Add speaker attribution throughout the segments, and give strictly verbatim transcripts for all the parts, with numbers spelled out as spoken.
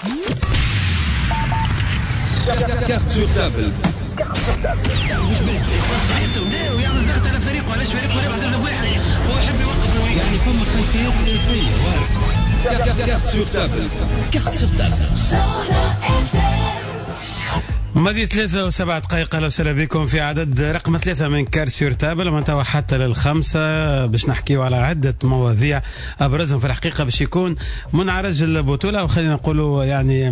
Speaker 1: Carte sur table.
Speaker 2: مش بيك ويعمل ضغط على فريقه. علاش فريقه واحد واحد هو يحب يوقف
Speaker 1: يعني فما خلفيات سياسية. Carte sur table. Carte sur table.
Speaker 3: ماضي ثلاثة وسبع دقائق. أهلا وسهلا بكم في عدد رقم ثلاثة من كار سور تابل، من توا حتى للخمسة باش نحكيو على عدة مواضيع أبرزهم في الحقيقة باش يكون منعرج البطولة، وخلينا نقولوا يعني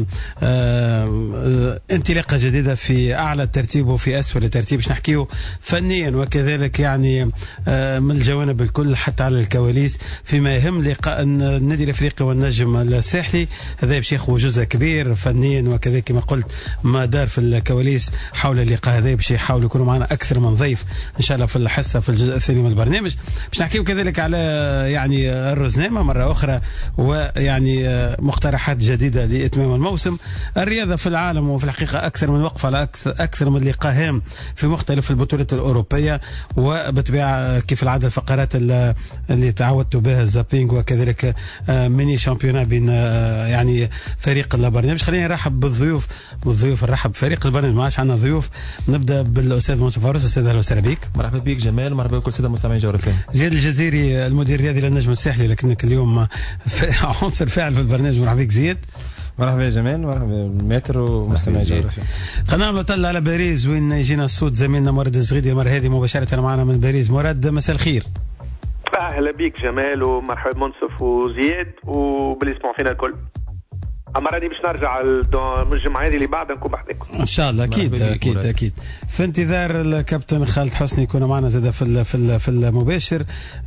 Speaker 3: آه انطلاقة جديدة في أعلى الترتيب وفي أسفل الترتيب، باش نحكيو فنيا وكذلك يعني آه من الجوانب الكل حتى على الكواليس فيما يهم لقاء النادي الأفريقي والنجم الساحلي. هذا باش ياخذ جزء كبير فنيا وكذلك كما قلت ما دار في الكواليس حول اللقاء هذا، باش يحاولوا يكونوا معنا اكثر من ضيف ان شاء الله في الحصه في الجزء الثاني من البرنامج. باش نحكيو كذلك على يعني الرزنامه مره اخرى، ويعني مقترحات جديده لاتمام الموسم. الرياضه في العالم وفي الحقيقه اكثر من وقفه على اكثر من لقاء هام في مختلف البطولات الاوروبيه، وبالطبيعه كيف العاده الفقرات اللي تعودت بها الزابينج وكذلك ميني شامبيونا بين يعني فريق البرنامج. خلينا نرحب بالضيوف بالضيوف نرحب بفريق البرنامج. ما عادش عندنا ضيوف، نبدا بالاستاذ منصف فاروس. استاذ اهلا وسهلا بك.
Speaker 4: مرحبا بك جمال، مرحبا بكل الساده مستمعين جوهر فهم.
Speaker 3: زياد الجزيري المدير الرياضي للنجم الساحلي، لكنك اليوم عنصر فاعل في البرنامج. مرحبا بك زياد.
Speaker 4: مرحبا يا جمال، مرحبا بالمتر ومستمعي جوهر فهم.
Speaker 3: خلينا نعملوا طلة على باريس وين يجينا الصوت زميلنا مراد الزغيدي المره هذه مباشره معنا من باريس. مراد مساء الخير.
Speaker 5: اهلا بك جمال ومرحبا منصف وزياد وبالاسماع فينا الكل. اما راني باش نرجع من الجمعه هذه اللي بعدها نكون بحذاكم
Speaker 3: ان شاء الله. اكيد اكيد اكيد. في انتظار الكابتن خالد حسني يكون معنا زاد في في في المباشر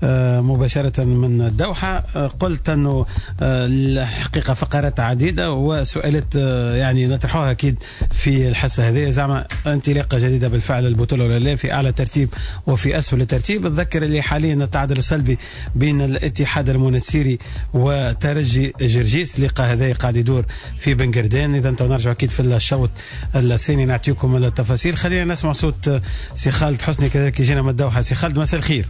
Speaker 3: مباشره من الدوحه. قلت انه الحقيقه فقرات عديده وسؤالات يعني نطرحوها اكيد في الحصه هذه، زعما انطلاقه جديده بالفعل البطوله ولا لا، في اعلى ترتيب وفي اسفل الترتيب. نذكر اللي حاليا التعادل السلبي بين الاتحاد المنستيري وترجي جرجيس. اللقاء هذا قاعد يدور في بنقردان. اذا انتم نرجع اكيد في الشوط الثاني نعطيكم التفاصيل. خلينا نسمع صوت سي خالد حسني كذلك يجينا من الدوحه. سي خالد مساء الخير.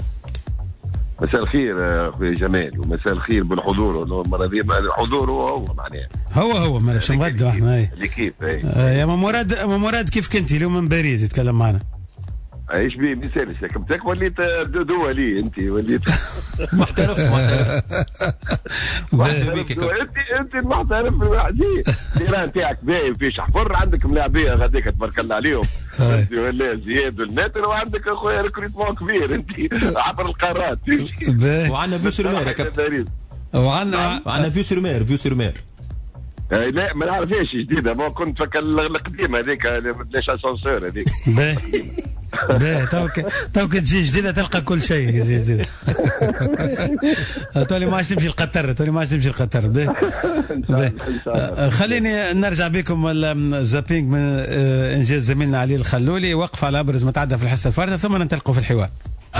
Speaker 6: مساء الخير اخوي جمال، ومساء الخير بالحضور. الحضور هو هو معناها
Speaker 3: هو هو ما باش نبدلوا احنا
Speaker 6: اللي كيف
Speaker 3: يا مراد. مراد كيف كنتي اليوم من باريس يتكلم معنا؟
Speaker 6: ايش بيه مثال سكبتك وليت دولي انت وليت
Speaker 4: محترف محترف
Speaker 6: انت انت المحترف الوحيد. التيران نتاعك باهي فيش حفر، عندك ملاعبيه غاديك تبارك الله عليهم ولا زياد والمتر، وعندك اخويا ريكروتمون كبير انت عبر القارات.
Speaker 4: وعندنا فيو سور مير يا كابتن،
Speaker 3: وعندنا
Speaker 4: عندنا فيو سور مير فيو سور مير
Speaker 6: لا ما نعرفهاش جديده، ما كنت فكر القديمه هذيك ليش اسانسور هذيك.
Speaker 3: باهي توك توك تجي جديده تلقى كل شيء جديد. تولي ما عادش تمشي لقطر، تولي ما عادش تمشي لقطر. باهي خليني نرجع بكم الزابينج من انجاز زميلنا علي الخلولي. وقف على ابرز ما تعدى في الحصه الفارطه ثم ننطلقوا في الحوار.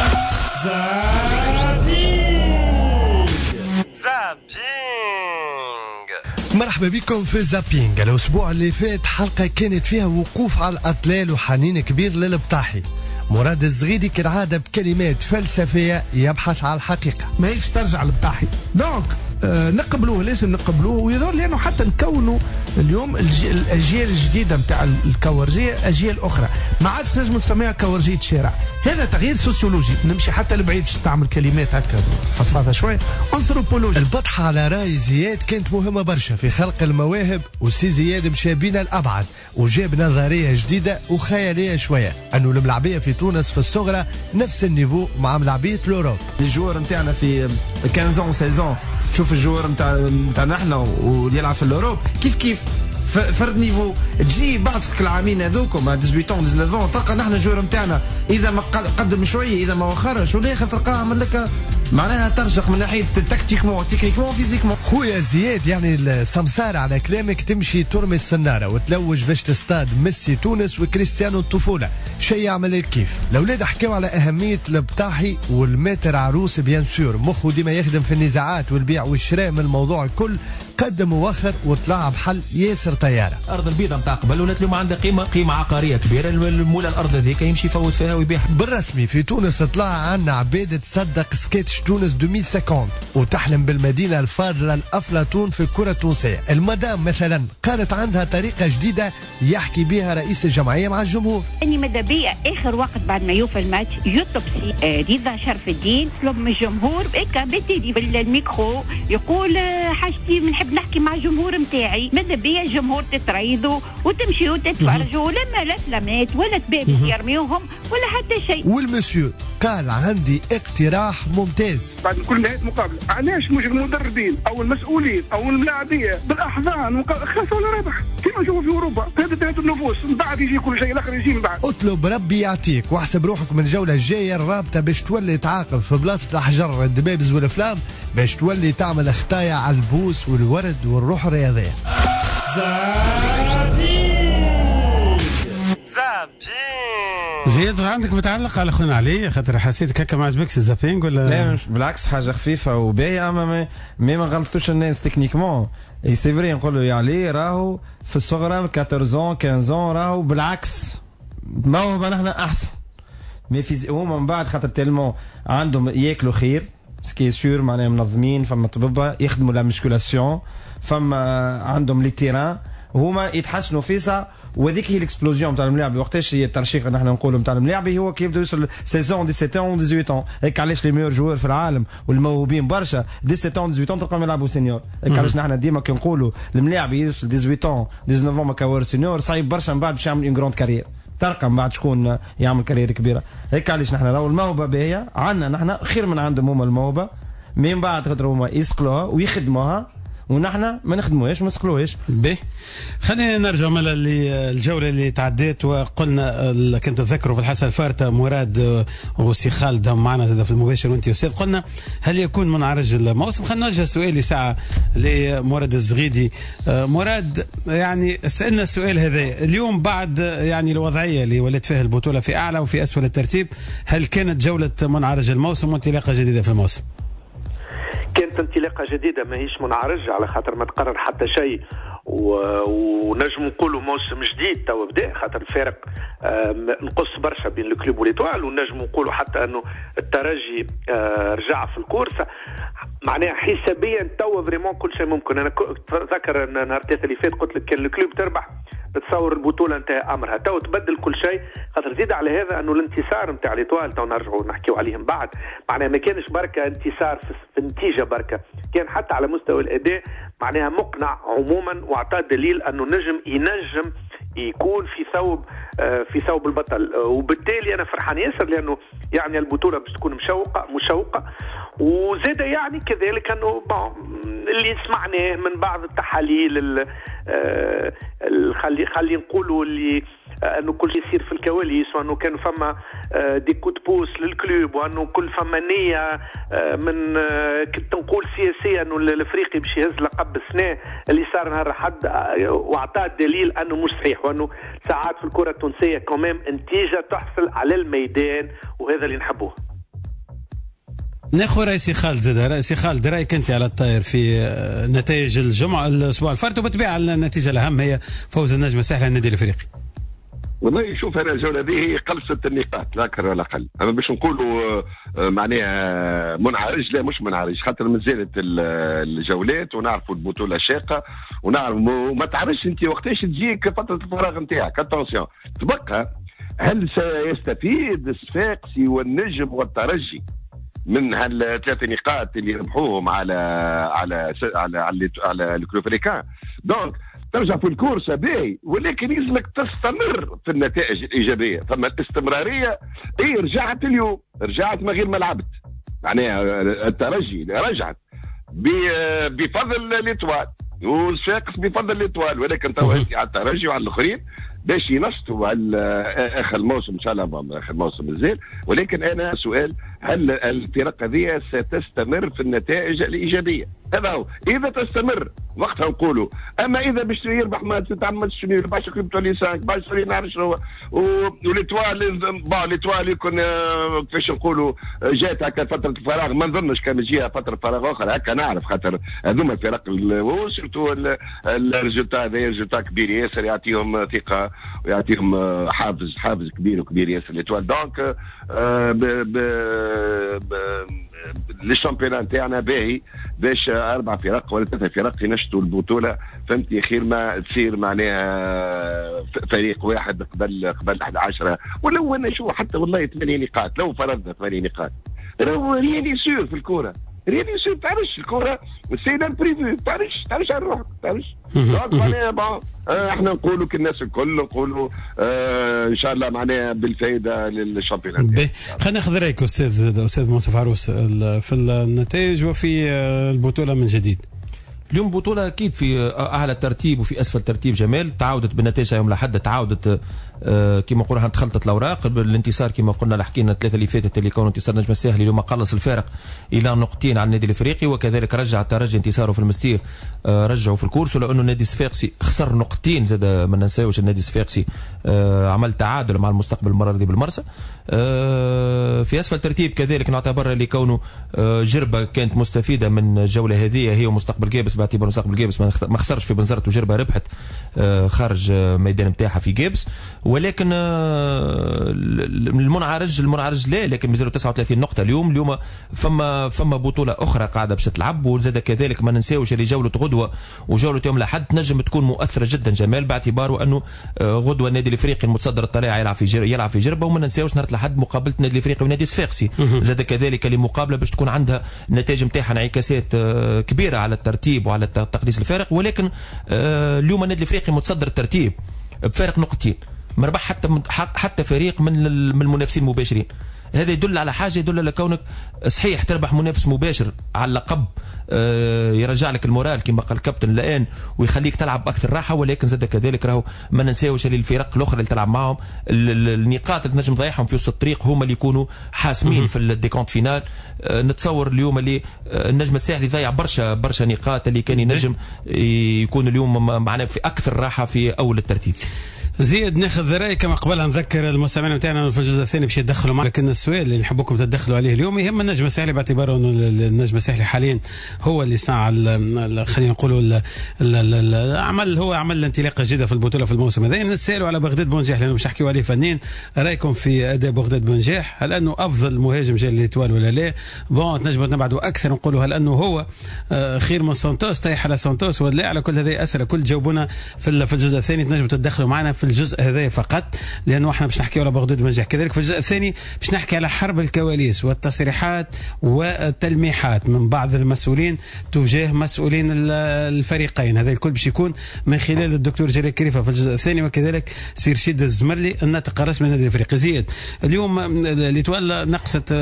Speaker 7: مرحبا بكم في زابينج. الأسبوع اللي فات حلقة كانت فيها وقوف على الأطلال وحنين كبير للبطاحي. مراد الزغيدي كالعادة بكلمات فلسفية يبحث على الحقيقة.
Speaker 8: ما هيش ترجع للبطاحي دونك آه نقبلوه، لازم نقبلوه. ويظهر لأنه حتى نكونوا اليوم الأجيال الجديدة نتاع الكورجية، أجيال أخرى ما عادش نجم نسميها كورجية شارع. هذا تغيير سوسيولوجي، نمشي حتى لبعيد باش نستعمل كلمات هكا فضفاضة شوية، أنثروبولوجي.
Speaker 7: البطحة على رأي زياد كانت مهمة برشا في خلق المواهب، وسي زياد مشى بينا الأبعد وجاب نظرية جديدة وخيالية شوية، أنه الملاعبية في تونس في الصغرى نفس النيفو مع ملاعبية الأوروب.
Speaker 9: الجوار نتاعنا في خمسة عشر ستة عشر، تشوف الجوار نتاع نتاعنا احنا واللي يلعب في الأوروب كيف كيف فرد نيفو. تجي بعد في العامين هذوكم مع ثمانية عشر تسعة عشر تلقى نحن الجوار نتاعنا اذا ما قدم شويه اذا ما وخرش والاخر تلقاه عمل لك معناها ترجق من ناحيه تكتيكمون تكنيكمون فيزيكمون.
Speaker 7: خويا زياد يعني السمسار على كلامك تمشي ترمي السناره وتلوج باش تصطاد ميسي تونس وكريستيانو الطفوله، شيء يعمل الكيف. الاولاد حكاو على اهميه البطاحي والماتر عروس بيان سور، مخه ديما يخدم في النزاعات والبيع والشراء من الموضوع الكل قدم ووخر وطلع بحل ياسر طياره.
Speaker 10: ارض البيضاء نتاع قبل ولات اليوم عندها قيمه قيمه عقاريه كبيره، المولى الارض هذيك يمشي يفوت فيها ويبيعها.
Speaker 7: بالرسمي في تونس طلع عنا عباده تصدق سكيتش تونس ألفين وخمسين وتحلم بالمدينه الفاضله الافلاطون في الكره التونسيه. المدام مثلا قالت عندها طريقه جديده يحكي بها رئيس الجمعيه مع الجمهور.
Speaker 11: اني ماذا بيا اخر وقت بعد ما يوفى الماتش يوتوبسي آه رضا شرف الدين طلب من الجمهور هكا بالتالي بالميكرو يقول آه حاجتي بنحب نحكي مع الجمهور نتاعي، ماذا بيا الجمهور تتريضوا وتمشيوا تتفرجوا لما لا فلامات ولا تبابي يرميوهم ولا حتى شيء.
Speaker 7: والمسيو قال عندي اقتراح ممتاز.
Speaker 12: بعد كل نهايه مقابله علاش مش المدربين او المسؤولين او الملاعبيه بالاحضان خاصه ولا رابح كما نشوفوا في اوروبا هذا ثلاث النفوس من بعد يجي كل شيء الاخر يجي من بعد.
Speaker 7: اطلب ربي يعطيك واحسب روحك من الجوله الجايه الرابطه باش تولي تعاقب في بلاصه الاحجار الدبابز والافلام باش تولي تعمل خطايا على البوس والورد والروح الرياضيه.
Speaker 3: زياد عندك متعلق على خونا علي خاطر حسيتك هكا ما عجبكش الزابينغ ولا؟
Speaker 9: لا مش بالعكس حاجه خفيفه وباهيه اما ما, ما, ما غلطوش الناس تكنيكمون. اي سي فري نقولوا يا علي راهو في الصغرى أربعطاش خمسطاش راهو بالعكس موهبه نحن احسن مي في هما من بعد خاطر تلمون عندهم ياكلوا خير سكي سور معناها منظمين فما طببه يخدموا لا مسكولاسيون فما عندهم لي تيران وهما يتحسنوا فيها وهذيك هي الاكسبلوزيون تاع الملاعب. وقتاش هي الترشيح اللي نحن نقولوا تاع الملاعب هو كي يبدا يوصل سبعطاش سبعطاش ثمانية عشر هيك علاش لي ميور جوار في العالم والموهوبين برشا سبعطاش ثمانية عشر تلقاهم يلعبوا سينيور. هيك علاش نحن ديما كي نقولوا الملاعب يوصل ثمانية عشر تسعة عشر ما كاور سينيور صعيب برشا من بعد باش يعمل اون جراند كارير ترقى من بعد شكون يعمل كارير كبيره. هيك علاش نحن راهو الموهبه باهيه عندنا نحن خير من عندهم هما الموهبه من بعد خاطر هما يسقلوها ويخدموها ونحن ما نخدموهاش ما نسقلوهاش.
Speaker 3: باهي خلينا نرجع مالا الجوله اللي تعديت وقلنا كنت تذكروا في الحسن الفارته مراد وسي خالد معنا في المباشر وانت استاذ قلنا هل يكون منعرج الموسم؟ خلينا نوجه سؤالي ساعه لمراد الزغيدي. مراد يعني سالنا السؤال هذا اليوم بعد يعني الوضعيه اللي ولت فيها البطوله في اعلى وفي اسفل الترتيب هل كانت جوله منعرج الموسم وانطلاقه جديده في الموسم؟
Speaker 5: كانت انطلاقه جديده ماهيش منعرج على خاطر ما تقرر حتى شيء ونجم نقولوا موسم جديد تو بدا خاطر الفارق نقص برشا بين الكلوب والإيطوال ونجم نقولوا حتى انه الترجي رجع في الكورسه معناها حسابيا تو فريمون كل شيء ممكن. انا تذكر نهار الثلاثاء اللي فات قلت لك كان الكلوب تربح بتصور البطوله انتهى امرها تو تبدل كل شيء خاطر زيد على هذا انه الانتصار نتاع الإيطوال تو نرجعوا نحكيوا عليهم بعد معناها ما كانش بركه انتصار في النتيجه بركه كان حتى على مستوى الاداء معناها مقنع عموما واعطى دليل انه نجم ينجم يكون في ثوب في ثوب البطل وبالتالي انا فرحان ياسر لانه يعني البطوله باش تكون مشوقه مشوقه وزاد يعني كذلك انه اللي سمعناه من بعض التحاليل خلي خلي نقولوا اللي انه كل شيء يصير في الكواليس وانه كان فما دي كوت بوس للكلوب وانه كل فما نيه من كنت نقول سياسيه انه الافريقي باش يهز لقب السنه اللي صار نهار الاحد واعطى دليل انه مش صحيح وانه ساعات في الكره التونسيه كمان نتيجه تحصل على الميدان وهذا اللي نحبوه.
Speaker 3: ناخذ رئيسي خالد زاد رئيسي خالد رايك انت على الطاير في نتائج الجمعه الاسبوع الفارت وبالطبيعه النتيجه الاهم هي فوز النجم الساحلي على النادي الافريقي.
Speaker 6: والله شوف انا الجوله هذه قلصت النقاط لا اكثر ولا اقل. اما باش نقولوا معناها منعرج لا مش منعرج خاطر مازالت الجولات ونعرفوا البطوله شاقه ونعرفوا ما تعرفش انت وقتاش تجيك فتره الفراغ نتاعك. اتونسيون تبقى هل سيستفيد الصفاقسي والنجم والترجي من هالثلاث نقاط اللي ربحوهم على على على على, على الكلوب افريكان؟ دونك ترجع في الكورسة باهي ولكن يلزمك تستمر في النتائج الإيجابية. ثم الاستمرارية اي رجعت اليوم رجعت من غير ما لعبت معناها الترجي رجعت بفضل الإيطوال والصفاقس بفضل الإيطوال ولكن تو على الترجي وعلى الآخرين باش ينشطوا على آخر الموسم إن شاء الله آخر الموسم الزين. ولكن أنا سؤال هل الفرق هذه ستستمر في النتائج الإيجابية؟ هذا هو. اذا تستمر وقتها نقولوا، اما اذا باش يربح ما تتعمدش شنو باش يكتبوا لي خمسة باش يصير نعرف شنو وليتوال با ليتوال يكون كيفاش نقولوا جات هكا فتره فراغ، ما نظنش كان تجيها فتره فراغ اخرى هكا نعرف، خاطر هذوما الفرق وسيرتو الريزولتا هذا ريزولتا كبير ياسر يعطيهم ثقه ويعطيهم حافز حافز كبير وكبير ياسر ليتوال. دونك لي شامبيون نتاعنا باهي باش اربع فرق ولا ثلاثه فرق ينشطوا البطوله، فهمتي؟ خير ما تصير معناها فريق واحد قبل قبل أحد عشر ولو انا شو حتى والله ثمانية نقاط، لو فرضنا ثمانية نقاط راهو ريان يسير في الكوره، ريان يسير تعرفش الكوره سي لامبريفي، تعرفش تعرفش على روحك تعرفش. دونك معناها bon احنا نقولوا كالناس الكل نقولوا آه ان شاء الله معناها بالفائده للشامبيونات.
Speaker 3: خلينا ناخذ رايك استاذ استاذ منصف عروس في النتائج وفي البطوله من جديد.
Speaker 10: اليوم بطولة أكيد في أعلى ترتيب وفي أسفل ترتيب جمال، تعاودت بالنتائج يوم الأحد، تعاودت آه كما نقولوا تخلطت الأوراق بالانتصار كما قلنا حكينا الثلاثة اللي فاتت اللي كانوا انتصار نجم الساحلي اليوم قلص الفارق إلى نقطتين على النادي الإفريقي، وكذلك رجع الترجي انتصاره في المستير آه رجعوا في الكورس، ولأنه النادي الصفاقسي خسر نقطتين زاد ما ننساوش النادي الصفاقسي آه عمل تعادل مع المستقبل المرة دي بالمرسى. آه في أسفل ترتيب كذلك نعتبر اللي كونه آه جربة كانت مستفيدة من الجولة هذه هي ومستقبل جابس، باعتبار مستقبل جابس ما خسرش في بنزرت وجربة ربحت آه خارج ميدان نتاعها في جابس، ولكن المنعرج المنعرج لا لكن مازالوا تسعة وثلاثين نقطة اليوم. اليوم فما فما بطولة أخرى قاعدة باش تلعب، وزاد كذلك ما ننساوش اللي جولة غدوة وجولة يوم الأحد تنجم تكون مؤثرة جدا جمال، باعتباره أنه غدوة النادي الإفريقي المتصدر الطليعة يلعب في جر... يلعب في جربة، وما ننساوش نهار الأحد مقابلة النادي الإفريقي والنادي الصفاقسي، زاد كذلك اللي مقابلة باش تكون عندها النتائج نتاعها انعكاسات كبيرة على الترتيب وعلى تقليص الفارق، ولكن اليوم النادي الإفريقي متصدر الترتيب بفارق نقطتين، ما ربح حتى حتى فريق من من المنافسين المباشرين. هذا يدل على حاجه، يدل على كونك صحيح تربح منافس مباشر على اللقب آه يرجع لك المورال كما قال الكابتن الان ويخليك تلعب باكثر راحه، ولكن زاد كذلك راهو ما ننساوش اللي الفرق الاخرى اللي تلعب معهم النقاط اللي تنجم تضيعهم في وسط الطريق هما اللي يكونوا حاسمين في الديكونت فينال. آه نتصور اليوم اللي آه النجم الساحلي ضيع برشا برشا نقاط اللي كان ينجم يكون اليوم معنا في اكثر راحه في اول الترتيب.
Speaker 3: زيد ناخذ رايك كما قبل نذكر المستمعين نتاعنا في الجزء الثاني باش يتدخلوا معنا، لكن السؤال اللي نحبكم تتدخلوا عليه اليوم يهم النجم الساحلي باعتباره انه النجم الساحلي حاليا هو اللي صنع خلينا نقولوا العمل، هو عمل الانطلاقه جديده في البطوله في الموسم هذا. نسالوا على بغداد بونجاح لانه باش نحكيوا عليه فنيا، رايكم في اداء بغداد بونجاح؟ هل انه افضل مهاجم جاء للإيطوال ولا لا؟ بون تنجموا نبعدوا اكثر نقولوا هل انه هو خير من سانتوس طايح على سانتوس ولا لا؟ على كل هذه اسئله كل جاوبونا في في الجزء الثاني، تنجموا تتدخلوا معنا في الجزء هذا فقط لانه احنا باش نحكيوا على بغداد بونجاح. كذلك في الجزء الثاني باش نحكي على حرب الكواليس والتصريحات والتلميحات من بعض المسؤولين تجاه مسؤولين الفريقين، هذا الكل باش يكون من خلال الدكتور جلال كريفه في الجزء الثاني، وكذلك سير شيد الزمرلي الناطق الرسمي للنادي الافريقي. زيد اليوم الإيطوال نقصت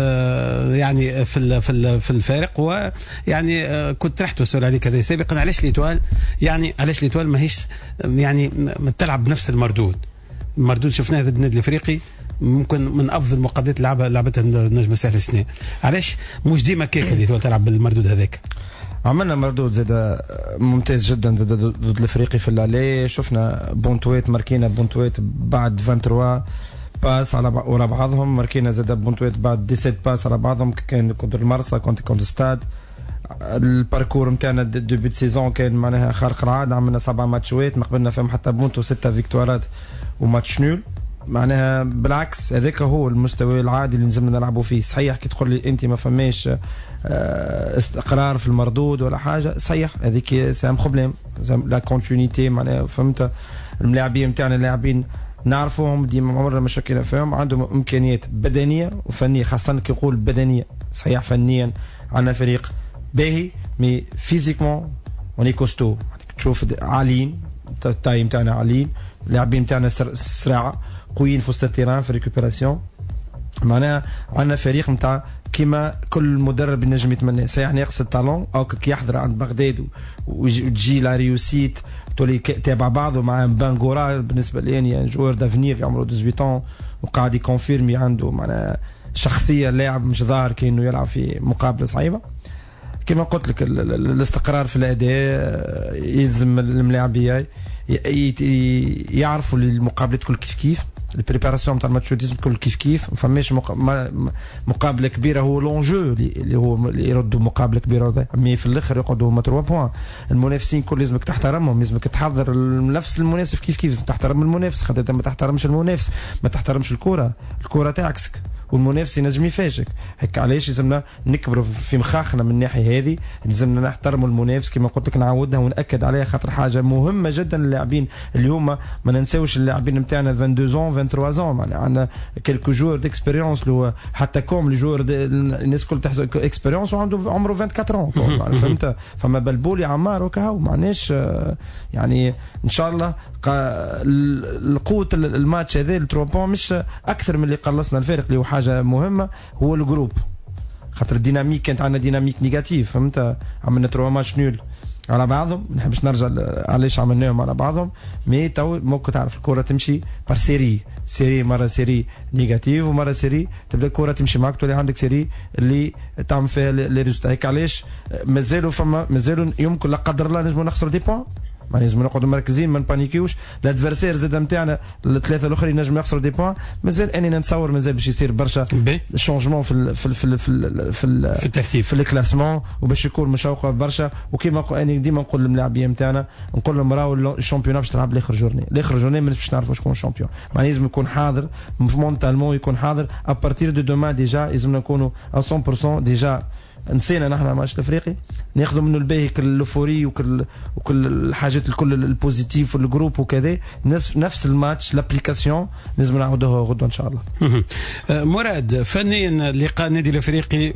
Speaker 3: يعني في في الفارق، ويعني كنت طرحت سؤال عليك هذا سابقا، علاش الإيطوال يعني علاش الإيطوال ماهيش يعني تلعب بنفس المردود المردود شفناه ضد النادي الافريقي ممكن من افضل مقابلات لعبها لعبتها النجم الساحلي السنه، علاش مش ديما كيك اللي تلعب بالمردود هذاك؟
Speaker 9: عملنا مردود زاد ممتاز جدا ضد الافريقي في اللالي، شفنا بونتويت ماركينا بونتويت بعد ثلاثة وعشرين باس على ورا بعضهم، ماركينا زاد بونتويت بعد سبعة عشر باس على بعضهم، كان كونتر المرسى كنت كونتر ستاد. الباركور نتاعنا دوبي سيزون كان معناها خارق العاده، عملنا سبعة ماتشوات ما قبلنا فيهم حتى بونتو ستة فيكتوارات وماتش نول، معناها بالعكس هذاك هو المستوى العادي اللي لازمنا نلعبوا فيه. صحيح كي تقول لي انت ما فماش استقرار في المردود ولا حاجه، صحيح هذيك سي ان بروبليم لا كونتينيتي، معناها فهمت اللاعبين نتاعنا اللاعبين نعرفوهم ديما عمرنا ما شكينا فيهم، عندهم امكانيات بدنيه وفنيه، خاصه كي نقول بدنيه صحيح فنيا عندنا فريق باهي مي فيزيكمون اوني كوستو، تشوف عاليين التايم تاعنا عاليين، اللاعبين تاعنا سرعه قويين في وسط التيران في ريكوبيراسيون، معناها عندنا فريق نتاع كيما كل مدرب ينجم يتمنى. صحيح ناقص التالون او كي يحضر عند بغداد وتجي لا ريوسيت تولي تابع بعضه مع بانغورا بالنسبه لي يعني جوار دافنير عمره ثمانية عشر وقاعد يكونفيرمي عنده معناها شخصيه لاعب مش ظاهر كانه يلعب في مقابله صعيبه، كما قلت لك الاستقرار في الاداء، يلزم الملاعبيه يعرفوا المقابلات كل كيف كيف، البريباراسيون تاع الماتش لازم كل كيف كيف، ما فماش مقابله كبيره هو لونجو اللي هو اللي يردوا مقابله كبيره، مي في الاخر يقعدوا هما ثلاثة بوان. المنافسين كل لازمك تحترمهم، لازمك تحضر نفس المنافس كيف كيف، لازم تحترم المنافس، خاطر انت ما تحترمش المنافس ما تحترمش الكره، الكره تعكسك والمنافس ينجم يفاجئك. هيك علاش لازمنا نكبروا في مخاخنا من الناحيه هذه، لازمنا نحترموا المنافس كما قلت لك، نعودها ونأكد عليها، خاطر حاجه مهمه جدا للاعبين اليوم. ما ننساوش اللاعبين نتاعنا اثنين وعشرين عام ثلاثة وعشرين عام، يعني عندنا كيلكو جور ديكسبيريونس، لو حتى كوم لي جور الناس الكل تحسب اكسبيريونس وعنده عمره أربعة وعشرين عام فهمت. فما بلبولي عمار وكهو معناش يعني ان شاء الله القوه الماتش هذا الثلاثة بوان مش اكثر من اللي قلصنا الفارق، اللي هو حاجه مهمه هو الجروب، خاطر الديناميك كانت عندنا ديناميك نيجاتيف فهمت. عملنا ثلاثة ماتش نول على بعضهم، ما نحبش نرجع علاش عملناهم على بعضهم، مي تو ممكن تعرف الكره تمشي بار سيري، سيري مره سيري نيجاتيف ومره سيري تبدا الكره تمشي معك، تولي عندك سيري اللي تعمل فيها لي ريزولتا. هيك علاش مازالوا فما مازالوا يمكن لا قدر الله نجموا نخسروا دي بوان، ما لازم نقعدوا مركزين ما نبانيكيوش. الادفيرسير زاد نتاعنا الثلاثه الاخرين نجموا يخسروا دي بوان، مازال اني نتصور مازال باش يصير برشا شونجمون في ال في ال في ال في ال في, ال في الترتيب في الكلاسمون، وباش يكون مشوقه برشا. وكيما اني ديما نقول للملاعبين نتاعنا، نقول لهم راهو الشامبيون باش تلعب لاخر جورني، لاخر جورني ما باش نعرفوا شكون الشامبيون، معناها لازم يكون حاضر مونتالمون، يكون حاضر ابارتير دو دومان ديجا، لازم نكونوا مية بالمية ديجا. نسينا نحن ماتش الافريقي ناخذوا منه الباهي كل اللوفوري وكل وكل الحاجات الكل البوزيتيف والجروب وكذا، نفس الماتش لابليكاسيون لازم نعاودوها غدوه ان شاء الله.
Speaker 3: مراد، فنيا لقاء النادي الافريقي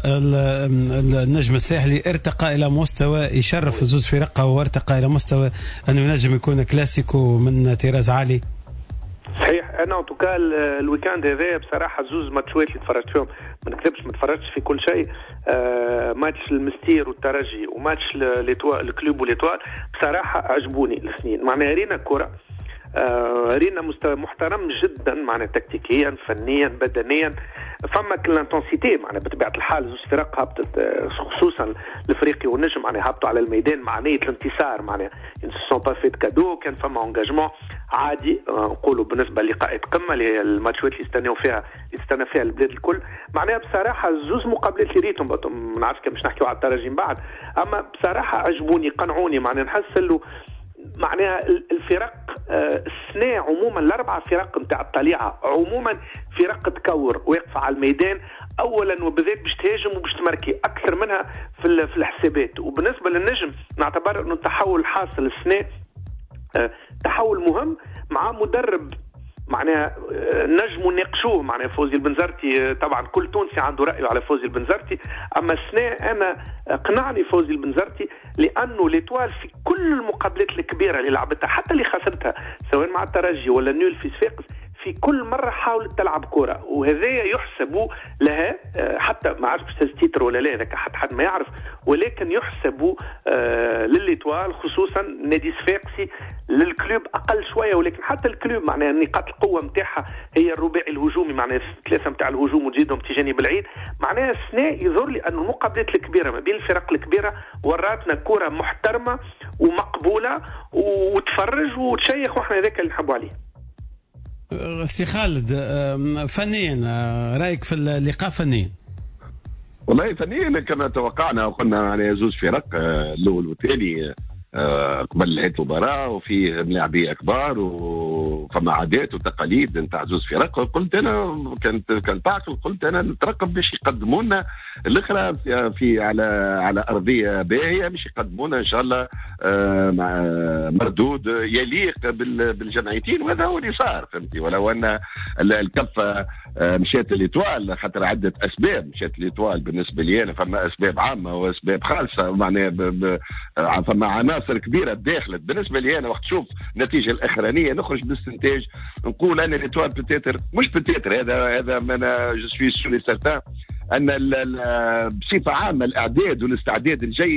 Speaker 3: والنجم الساحلي ارتقى الى مستوى يشرف زوز فرق، وارتقى الى مستوى انه ينجم يكون كلاسيكو من طراز عالي.
Speaker 5: صحيح، انا اوتوكا الويكاند هذا بصراحه زوز ماتشات اللي تفرجت فيهم، ما نكذبش ما تفرجتش في كل شيء. آه ماتش المستير والترجي وماتش ليتوال الكلوب وليتوال بصراحه عجبوني الاثنين، معناها رينا كره، آه رينا مستوى محترم جدا، معناها تكتيكيا فنيا بدنيا، فما الانتنسيتي معناها بطبيعه الحال زوج فرق هبطت، خصوصا الافريقي والنجم معناها هبطوا على الميدان مع نيه الانتصار، معناها ان سون با فيت كادو، كان فما انجاجمون عادي نقولوا بالنسبه للقاءات قمه اللي هي الماتشات اللي يستناو فيها يستنى فيها البلاد الكل. معناها بصراحه زوز مقابلات اللي ريتهم ما نعرفش كان باش نحكيو على الترجي من بعد، اما بصراحه عجبوني قنعوني، معناها نحس له معناها الفرق السنة عموما الاربعه فرق نتاع الطليعه عموما فرق تكور واقفه على الميدان اولا وبالذات باش تهاجم وباش تماركي اكثر منها في في الحسابات. وبالنسبه للنجم نعتبر انه التحول الحاصل السنه تحول مهم مع مدرب معناها نجموا نناقشوه، معناها فوزي البنزرتي طبعا كل تونسي عنده رايه على فوزي البنزرتي، اما السنه انا قنعني فوزي البنزرتي لانه ليتوال في كل المقابلات الكبيره اللي لعبتها حتى اللي خسرتها سواء مع الترجي ولا نيول في صفاقس في كل مرة حاولت تلعب كرة، وهذا يحسب لها حتى ما عرفش تيتر ولا لا، هذاك حد حد ما يعرف، ولكن يحسب آه للإتوال خصوصا نادي صفاقسي للكلوب أقل شوية، ولكن حتى الكلوب معناها نقاط القوة متاعها هي الرباعي الهجومي، معناها ثلاثة متاع الهجوم وتزيدهم تجاني بالعيد، معناها السنة يظهر لي أن المقابلات الكبيرة ما بين الفرق الكبيرة وراتنا كرة محترمة ومقبولة وتفرج وتشيخ، واحنا هذاك اللي نحبوا عليه.
Speaker 3: سي خالد، فنيا رايك في اللقاء فنيا؟
Speaker 6: والله فنيا كما توقعنا وقلنا يعني زوج فرق الاول والثاني قبل نهايه المباراه وفيه ملاعبيه كبار وفما عادات وتقاليد نتاع زوج فرق. قلت انا كانت كان تعقل قلت انا نترقب باش يقدموا لنا الاخرى في على على ارضيه باهيه، باش يقدموا لنا ان شاء الله مع مردود يليق بالجمعيتين، وهذا هو اللي صار فهمتي. ولو ان الكفه مشات ليتوال خاطر عده اسباب، مشات ليتوال بالنسبه لي انا فما اسباب عامه واسباب خاصه، معناها فما عناصر كبيره داخلت. بالنسبه لي انا وقت تشوف النتيجه الاخرانيه نخرج باستنتاج نقول انا ليتوال بتاتر مش بتاتر هذا هذا انا جو سوي سور سيرتان ان بصفه عامه الاعداد والاستعداد الجيد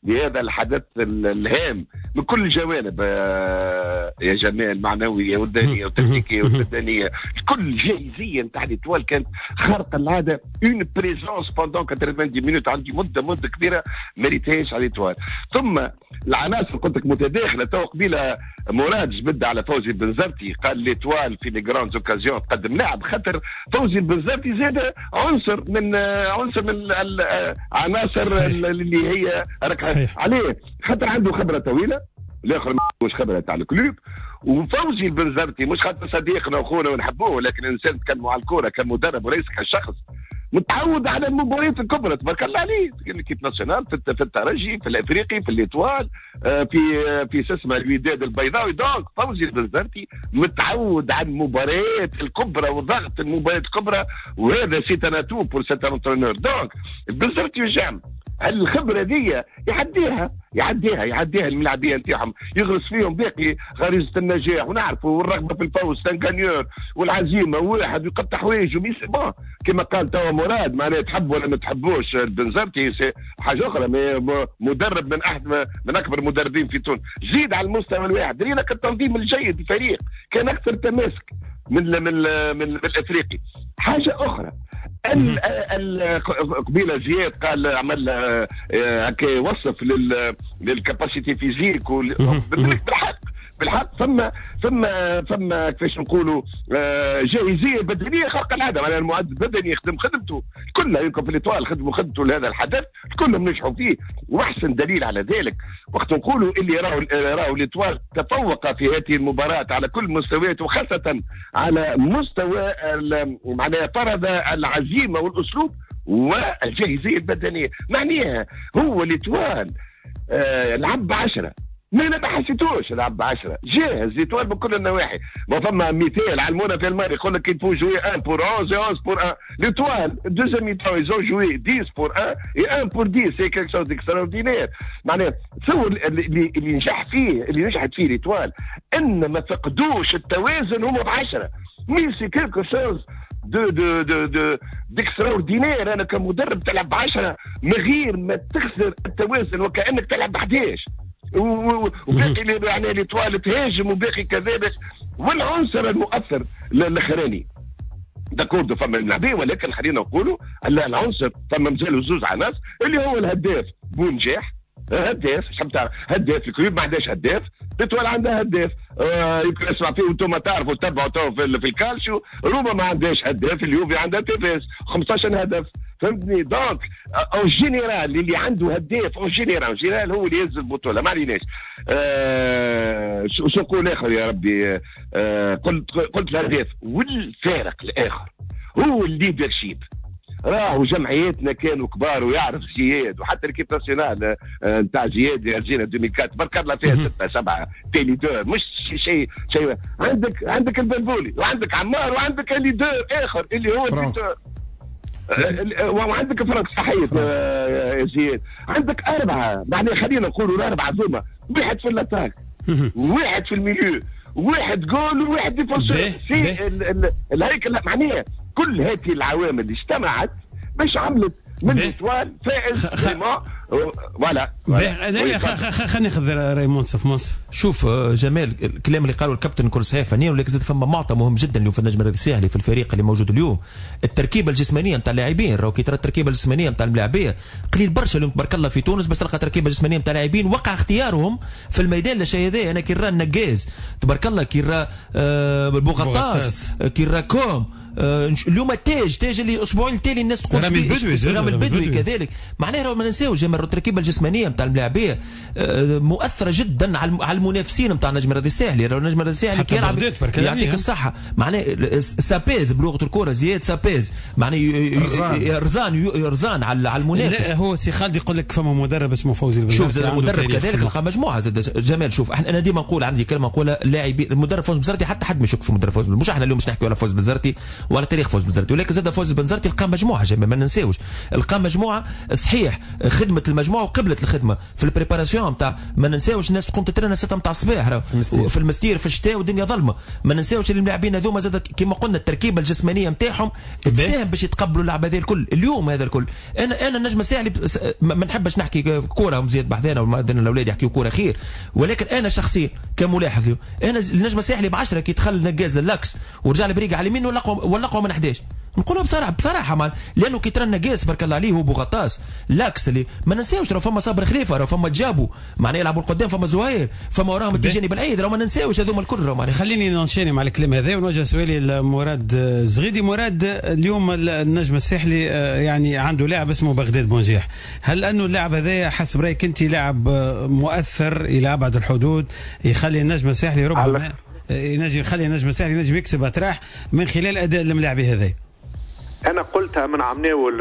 Speaker 6: لهذا الحدث الهام من كل الجوانب يا جمال، معنويه والدانيه والتكتيكيه والبدنيه، كل جايزيه نتاع ليتوال كانت خارقه العاده. اون بريزونس بوندون ثمانين مينوت عندي مده مده كبيره ما ريتهاش على ليتوال. ثم العناصر قلت لك متداخله. تو قبيله مراد جبد على فوزي بنزرتي قال ليتوال في لي جراند اوكازيون تقدم لاعب، خاطر فوزي بنزرتي زاد عنصر من عنصر من العناصر اللي هي عليه، خاطر عنده خبره طويله، الاخر مش خبره تاع الكلوب. وفوزي البنزرتي مش خاطر صديقنا واخونا ونحبوه، لكن انسان تكلموا على الكوره كمدرب ورئيس كشخص متعود على المباريات الكبرى تبارك الله عليه، في الكيت ناسيونال، في في الترجي، في الافريقي، في الاتوال، في في اسمها الوداد البيضاوي. دونك فوزي البنزرتي متعود على المباريات الكبرى وضغط المباريات الكبرى، وهذا سي تناتو بور سيت انترينور. دونك البنزرتي يجام الخبره دي يعديها يعديها يعديها الملاعبيه نتاعهم، يغرس فيهم باقي غريزه النجاح ونعرفوا والرغبه في الفوز سانكانيور والعزيمه واحد ويقطع حوايج وميس بون كما قال توا مراد، معناها تحب ولا ما تحبوش البنزرتي حاجه اخرى، مدرب من احد من اكبر المدربين في تونس. زيد على المستوى الواحد رينا التنظيم الجيد الفريق كان اكثر تماسك من من من, من الافريقي. حاجه اخرى قبيله زياد قال عمل هكا وصف للكاباسيتي فيزيك بالحق بالحق ثم ثم ثم كيفاش نقولوا جاهزيه بدنيه خارقه العاده. معناها المعد البدني يخدم خدمته كلها، يمكن في الإطوال خدموا خدمته لهذا الحدث كلهم نجحوا فيه. واحسن دليل على ذلك وقت نقولوا اللي راهو راهو الإطوال تفوق في هذه المباراه على كل المستويات، وخاصه على مستوى معناها فرض العزيمه والاسلوب والجاهزيه البدنيه. معناها هو الإطوال آه لعب بعشرة، ما انا ما حسيتوش لعب بعشرة، جاهز ليتوال من كل النواحي. ما فما مثال علمونا في الماضي يقول لك كيفو جوي واحد بور واحد واحد بور واحد. ليتوال دوزيام ميتون يزو جوي عشرة بور واحد واحد بور عشرة، سي كيك شوز ديكستراوردينير. معناها تصور اللي اللي نجح فيه اللي نجحت فيه ليتوال ان ما فقدوش التوازن هما بعشرة. مي سي كيك شوز دو دو دو دو ديكستراوردينير. انا كمدرب تلعب بعشرة من غير ما تخسر التوازن وكانك تلعب بحداش، وباقي اللي يعني ليتوال تهاجم وباقي كذلك. والعنصر المؤثر الاخراني داكورد فما اللاعبين، ولكن خلينا نقولوا العنصر فما مازالوا زوز عناصر اللي هو الهداف بونجاح، هداف شحال تعرف هداف الكلوب ما عندهاش هداف، ليتوال عندها هداف. آه يمكن اسمع فيه وانتم تعرفوا تتبعوا تو في, في الكالشيو، روما ما عندهاش هداف، اليوفي عندها تيفيز خمسطاش هدف، فهمتني؟ دونك او جينيرال اللي عنده هداف او جينيرال جينيرال هو اللي يهز البطوله، ما عليناش. آه شو نقول اخر يا ربي؟ آه قلت قلت الهداف والفارق الاخر هو الليدرشيب. راهو جمعياتنا كانوا كبار ويعرف زياد، وحتى الكيب ناسيونال نتاع زياد يا زينه ألفين وأربعة تبارك الله فيها ستة سبعة تيليدور، مش شيء شيء. عندك عندك البلبولي وعندك عمار وعندك ليدور اخر اللي هو البيتور، وعندك فرنك صحيح يا زياد. عندك اربعه معناها خلينا نقولوا الاربعه ذوما، واحد في الاتاك واحد في الميليو واحد جول وواحد ديفونسور. في الهيكل معناها كل هذه العوامل اجتمعت باش عملت من ليتوال فائز فريمون. فوالا
Speaker 3: خلينا ناخذ ريمون صف منصف.
Speaker 10: شوف جمال الكلام اللي قاله الكابتن كل صحيح فنيا، ولكن زاد فما معطى مهم جدا اللي هو في النجم الرياضي الساحلي في الفريق اللي موجود اليوم، التركيبه الجسمانيه نتاع اللاعبين. راهو كي ترى التركيبه الجسمانيه نتاع اللاعبيه قليل برشا اليوم تبارك الله في تونس باش تلقى تركيبه جسمانيه نتاع اللاعبين وقع اختيارهم في الميدان للشيء هذا. انا كي نرى النقاز تبارك الله، كي نرى بوغطاس، كي نرى كوم، اليوم التاج تاج اللي الاسبوعين التالي الناس تقول
Speaker 3: رامي البدوي
Speaker 10: رامي البدوي كذلك. معناها راهو ما ننساوش جمال التركيبه الجسمانيه نتاع اللاعبيه مؤثره جدا على المنافسين نتاع النجم الرياضي الساحلي. راهو النجم الرياضي الساحلي كي يلعب يعطيك الصحه، معناها سابيز بلغه الكره زياد سابيز، معناها رزان رزان على المنافس.
Speaker 3: لا هو سي خالد يقول لك فما مدرب اسمه فوزي
Speaker 10: البزرتي، شوف المدرب كذلك لقى مجموعه زاد جمال. شوف انا ديما نقول عندي كلمه نقولها، اللاعبين المدرب فوز البزرتي حتى حد ما يشك في مدرب فوز، مش احنا اليوم مش نحكيو على فوز البزرتي وعلى تاريخ فوز بنزرتي. ولكن زاد فوز بنزرتي لقى مجموعه جميل ما ننساوش، لقى مجموعه صحيح خدمه المجموعه وقبلت الخدمه في البريباراسيون نتاع ما ننساوش الناس تقوم تترنى ستة نتاع الصباح في المستير في الشتاء والدنيا ظلمه. ما ننساوش اللي اللاعبين هذوما زاد كما قلنا التركيبه الجسمانيه نتاعهم تساهم باش يتقبلوا اللعبه هذه الكل. اليوم هذا الكل انا انا نجم ساعي ما نحبش نحكي كوره ومزيد بحذانا ومادنا الاولاد يحكيوا كوره خير، ولكن انا شخصيا كملاحظ انا النجم ساحلي ب عشرة كي دخل نقاز للاكس ورجع لي بريقه على اليمين ولقوا ولقوا من حداش نقولها بصراحه بصراحه مان، لانه كي ترى النقاس بارك الله عليه هو بوغطاس لاكس اللي ما ننساوش راه فما صابر خليفه راه فما جابوا معناها يلعبوا القدام فما زهير فما وراهم التجاني بالعيد راه ما ننساوش هذوما الكل راه معناها.
Speaker 3: خليني ننشاني مع الكلام هذا ونوجه سؤالي لمراد زغيدي. مراد اليوم النجم الساحلي يعني عنده لاعب اسمه بغداد بونجيح، هل انه اللاعب هذا حسب رايك انت لاعب مؤثر الى ابعد الحدود يخلي النجم الساحلي ربما ينجم يخلي النجم الساحلي ينجم يكسب اتراح من خلال اداء الملاعبي هذا؟
Speaker 5: انا قلتها من عمناول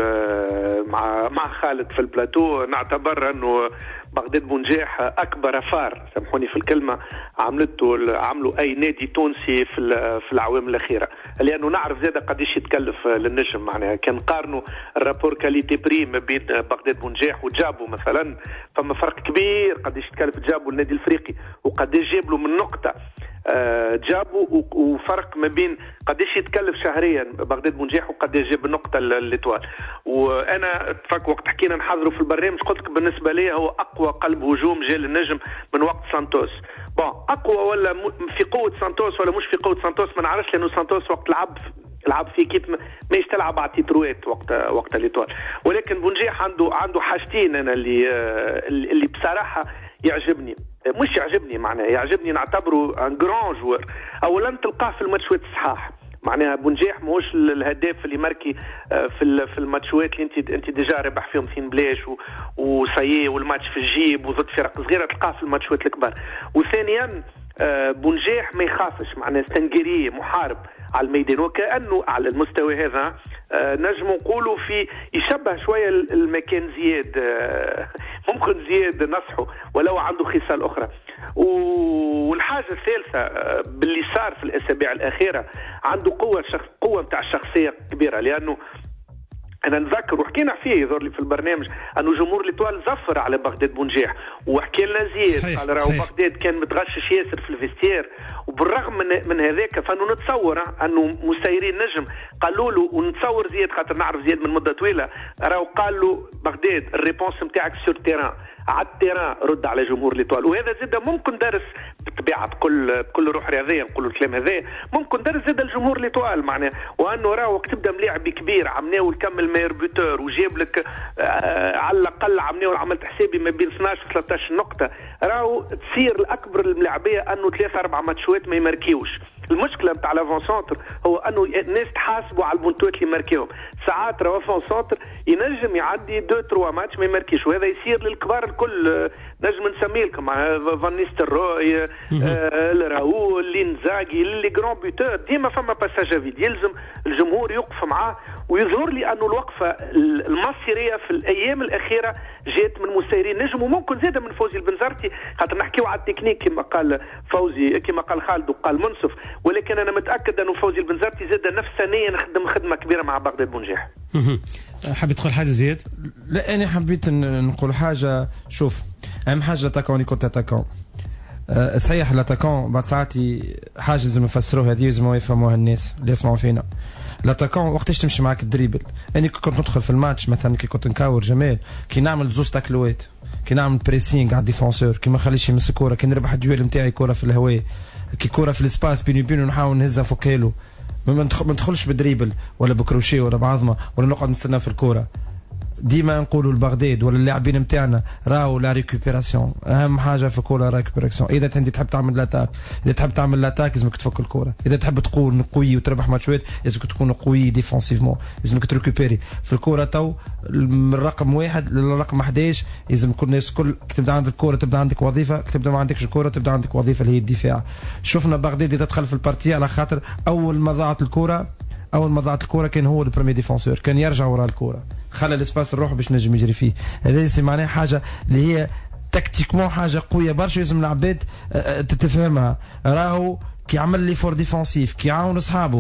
Speaker 5: مع مع خالد في البلاتو، نعتبر انه بغداد بونجاح اكبر فار سامحوني في الكلمه عملته عملوا اي نادي تونسي في في الاعوام الاخيره، لانه نعرف زاده قديش يتكلف للنجم. معناها كان قارنوا الرابور كاليتي بري ما بين بغداد بونجاح وجابوا مثلا فما فرق كبير قديش يتكلف جابوا النادي الافريقي وقديش جاب له من نقطه جابوا، وفرق ما بين قديش يتكلف شهريا بغداد بونجاح وقديش جاب النقطه الاطوال. وانا تفك وقت حكينا نحضروا في البرنامج قلت لك بالنسبه لي هو اقوى قلب هجوم جاء للنجم من وقت سانتوس. بون اقوى ولا في قوه سانتوس ولا مش في قوه سانتوس ما نعرفش، لانه سانتوس وقت لعب لعب في كيف ما يشتلعب على تيتروات وقت وقت الاطوال. ولكن بونجاح عنده عنده حاجتين انا اللي اللي بصراحه يعجبني، مش يعجبني معناه يعجبني نعتبره ان جران جوار. اولا تلقاه في الماتشات الصحاح، معناها بونجاح ماهوش الهداف اللي ماركي في في الماتشات اللي انت انت ديجا ربح فيهم ثين بلاش وسايي والماتش في الجيب وضد فرق صغيره، تلقاه في الماتشات الكبار. وثانيا بونجاح ما يخافش، معناه ستنجيري محارب على الميدان، وكانه على المستوى هذا نجم نقولوا في يشبه شويه المكان زياد، ممكن زياد نصحه ولو عنده خصال اخرى. والحاجه الثالثه باللي صار في الاسابيع الاخيره عنده قوه شخص قوه نتاع الشخصيه كبيره، لانه انا نذكر وحكينا فيه يظهر لي في البرنامج انه جمهور الاطوال زفر على بغداد بونجاح وحكي لنا زياد قال راهو بغداد كان متغشش ياسر في الفيستير، وبالرغم من من هذاك فانه نتصور انه مسيرين نجم قالوا له، ونتصور زياد خاطر نعرف زياد من مده طويله راهو قال له بغداد الريبونس نتاعك سور تيران على التيران رد على جمهور الاطوال. وهذا زاد ممكن درس بطبيعه بكل بكل روح رياضيه نقولوا الكلام هذا، ممكن درس زاد الجمهور الاطوال معناه، وانه راهو وقت تبدا ملاعب كبير عمناو الكمل ماير بوتور وجاب لك آه على الاقل عمناو عملت حسابي ما بين اثناش و ثلاثة عشر نقطه، راهو تصير الاكبر الملاعبيه انه ثلاثه اربع ماتشات ما يماركيوش. المشكله نتاع لافون سونتر هو انه الناس تحاسبوا على البونتوات اللي ماركيهم، ساعات لافون سونتر ينجم يعدي دو تروا ماتش ما يماركيش، وهذا يصير للكبار الكل. نجم نسمي لكم فان نيستلروي راؤول لينزاغي اللي جران بيتور، ديما فما باساج فيد يلزم الجمهور يوقف معاه. ويظهر لي انه الوقفه المصيريه في الايام الاخيره جات من مسيرين نجم، وممكن زاده من فوزي البنزرتي، خاطر نحكيو على التكنيك كما قال فوزي كما قال خالد وقال منصف، ولكن انا متاكد انه فوزي البنزرتي زاده نفسانيا خدم خدمه كبيره مع بغداد بونجاح.
Speaker 3: حبيت تقول حاجه زياد؟
Speaker 9: لا انا حبيت نقول حاجه. شوف اهم حاجه لاتاكون يكون اتاكون أه صحيح، لاتاكون بعد ساعات حاجه لازم نفسروها هذه لازم يفهموها الناس اللي يسمعوا فينا. لاتاكون وقتاش تمشي معك الدريبل، اني كنت ندخل في الماتش مثلا كي كنت نكاور جمال كي نعمل زوز تاكلوات، كي نعمل بريسينغ على الديفونسور، كي ما نخليش يمسك الكره، كي نربح الدويل نتاعي كره في الهواء، كي كره في الاسباس بيني وبينه نحاول نهزها فوق له، ما ندخلش بدريبل ولا بكروشيه ولا بعظمه ولا نقعد نستنى في الكره. ديما نقولوا البغداد ولا اللاعبين نتاعنا راهو لا ريكوبيراسيون اهم حاجه في الكوره، ريكوبيراسيون. اذا انت تحب تعمل لاتاك، اذا تحب تعمل لاتاك لازمك تفك الكوره، اذا تحب تقول قوي وتربح ماتشات لازمك تكون قوي ديفونسيفمون، لازمك تريكوبيري في الكوره. تو من رقم واحد للرقم احداش لازم كل الناس كل تبدا عندك الكوره تبدا عندك وظيفه، تبدا ما عندكش الكوره تبدا عندك وظيفه اللي هي الدفاع. شفنا بغداد اذا دخل في البارتي على خاطر اول ما ضاعت الكوره اول ما ضاعت الكوره كان هو البريمي ديفونسور، كان يرجع وراء الكوره، خلى الاسباس نروح باش نجم يجري فيه. هذا معناه حاجه اللي هي تكتيكمون حاجه قويه برشا، لازم العباد تتفهمها. راهو كي عمل لي فور ديفونسيف كي عاون اصحابه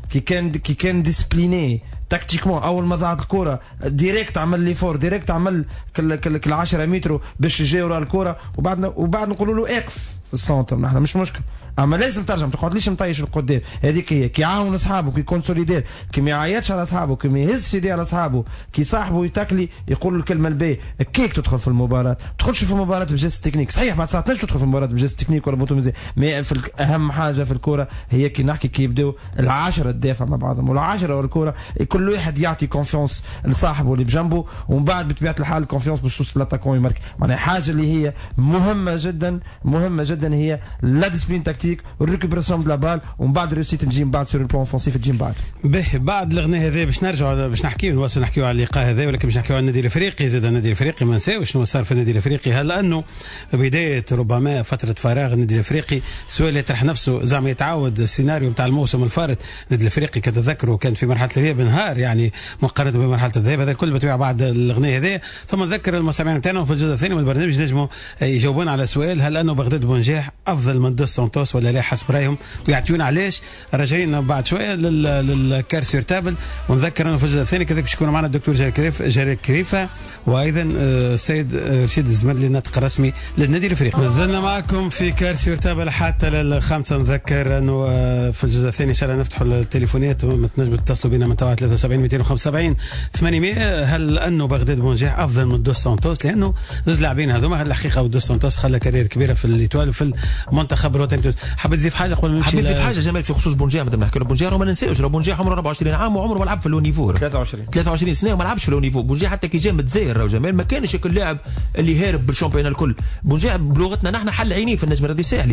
Speaker 9: كي كان كي كان ديسبليني تكتيكمون اول ما ضاعت الكره ديريكت عمل لي فور ديريكت عمل كل كل, كل عشرة متر باش يجي ورا الكره وبعد وبعد نقولوا له اقف في السونتر نحن مش مشكل اما لازم ترجع ما تقعدليش مطيش القدام هذيك هي كي يعاون اصحابه كي يكون سوليدير كي ما يعيطش على اصحابه كي ما يهزش يديه على اصحابه كي صاحبه يتكلي يقول له الكلمه الباهيه كيك تدخل في المباراه ما تدخلش في المباراه بجست تكنيك صحيح بعد ساعات تنجم تدخل في المباراه بجست تكنيك ولا بوتوميزي مي في اهم حاجه في الكره هي كي نحكي كي يبداو العشره تدافع مع بعضهم والعشره والكره كل واحد يعطي كونفيونس لصاحبه اللي بجنبه ومن بعد بطبيعه الحال كونفيونس باش توصل لاتاكون يمارك معناها حاجه اللي هي مهمه جدا مهمه جدا هي لا ديسبلين تكتيك والريكوبراسيون دو لا بال ومن بعد ريوسيت نجي من بعد سور البلان اوفونسيف تجي من بعد.
Speaker 3: به بعد الغناء هذا باش نرجعوا باش نحكيو نواصلوا نحكيو على اللقاء هذا ولكن باش نحكيو على النادي الافريقي زاد النادي الافريقي ما نساوش شنو صار في النادي الافريقي هل انه بدايه ربما فتره فراغ النادي الافريقي سؤال يطرح نفسه زعما يتعاود السيناريو نتاع الموسم الفارط النادي الافريقي كتذكروا كان في مرحله الذهاب انهار يعني مقارنه بمرحله الذهاب هذا الكل بتبع بعد الغناء هذا ثم نذكر المستمعين نتاعنا في الجزء الثاني من البرنامج نجموا يجاوبونا على سؤال هل انه بغداد بونجاح افضل من دوس سانتوس ولا لا حسب رايهم ويعطيونا علاش راجعين بعد شويه للكار سور تابل ونذكر انه في الجزء الثاني كذلك باش يكون معنا الدكتور جاري كريف جاري كريفه وايضا السيد رشيد الزمرلي الناطق الرسمي للنادي الافريقي. مازلنا معكم في كار سور تابل حتى للخمسه نذكر انه في الجزء الثاني ان شاء الله نفتحوا التليفونات وتنجموا تتصلوا بنا من توا ثلاثة وسبعين مئتين وخمسة وسبعين ثمانمئة هل انه بغداد بونجاح افضل من دوس سانتوس لانه زوج لاعبين هذوما الحقيقه ودوس سانتوس خلى كارير كبيره في الايطوال وفي المنتخب الوطني. حاب تضيف حاجه قبل ما نمشي؟
Speaker 10: حبيت نضيف حاجه جمال في خصوص بونجاح مادام نحكي له بونجاح وما ننساوش بونجاح عمره أربعة وعشرين عام وعمره ما لعب في لو نيفو
Speaker 9: ثلاثة وعشرين
Speaker 10: ثلاثة وعشرين سنه وما لعبش في لو نيفو. بونجاح حتى كي جا متزاير راهو جمال ما كانش هيك اللاعب اللي هارب بالشامبيون الكل. بونجاح بلغتنا نحن حل عينيه في النجم الرياضي الساحلي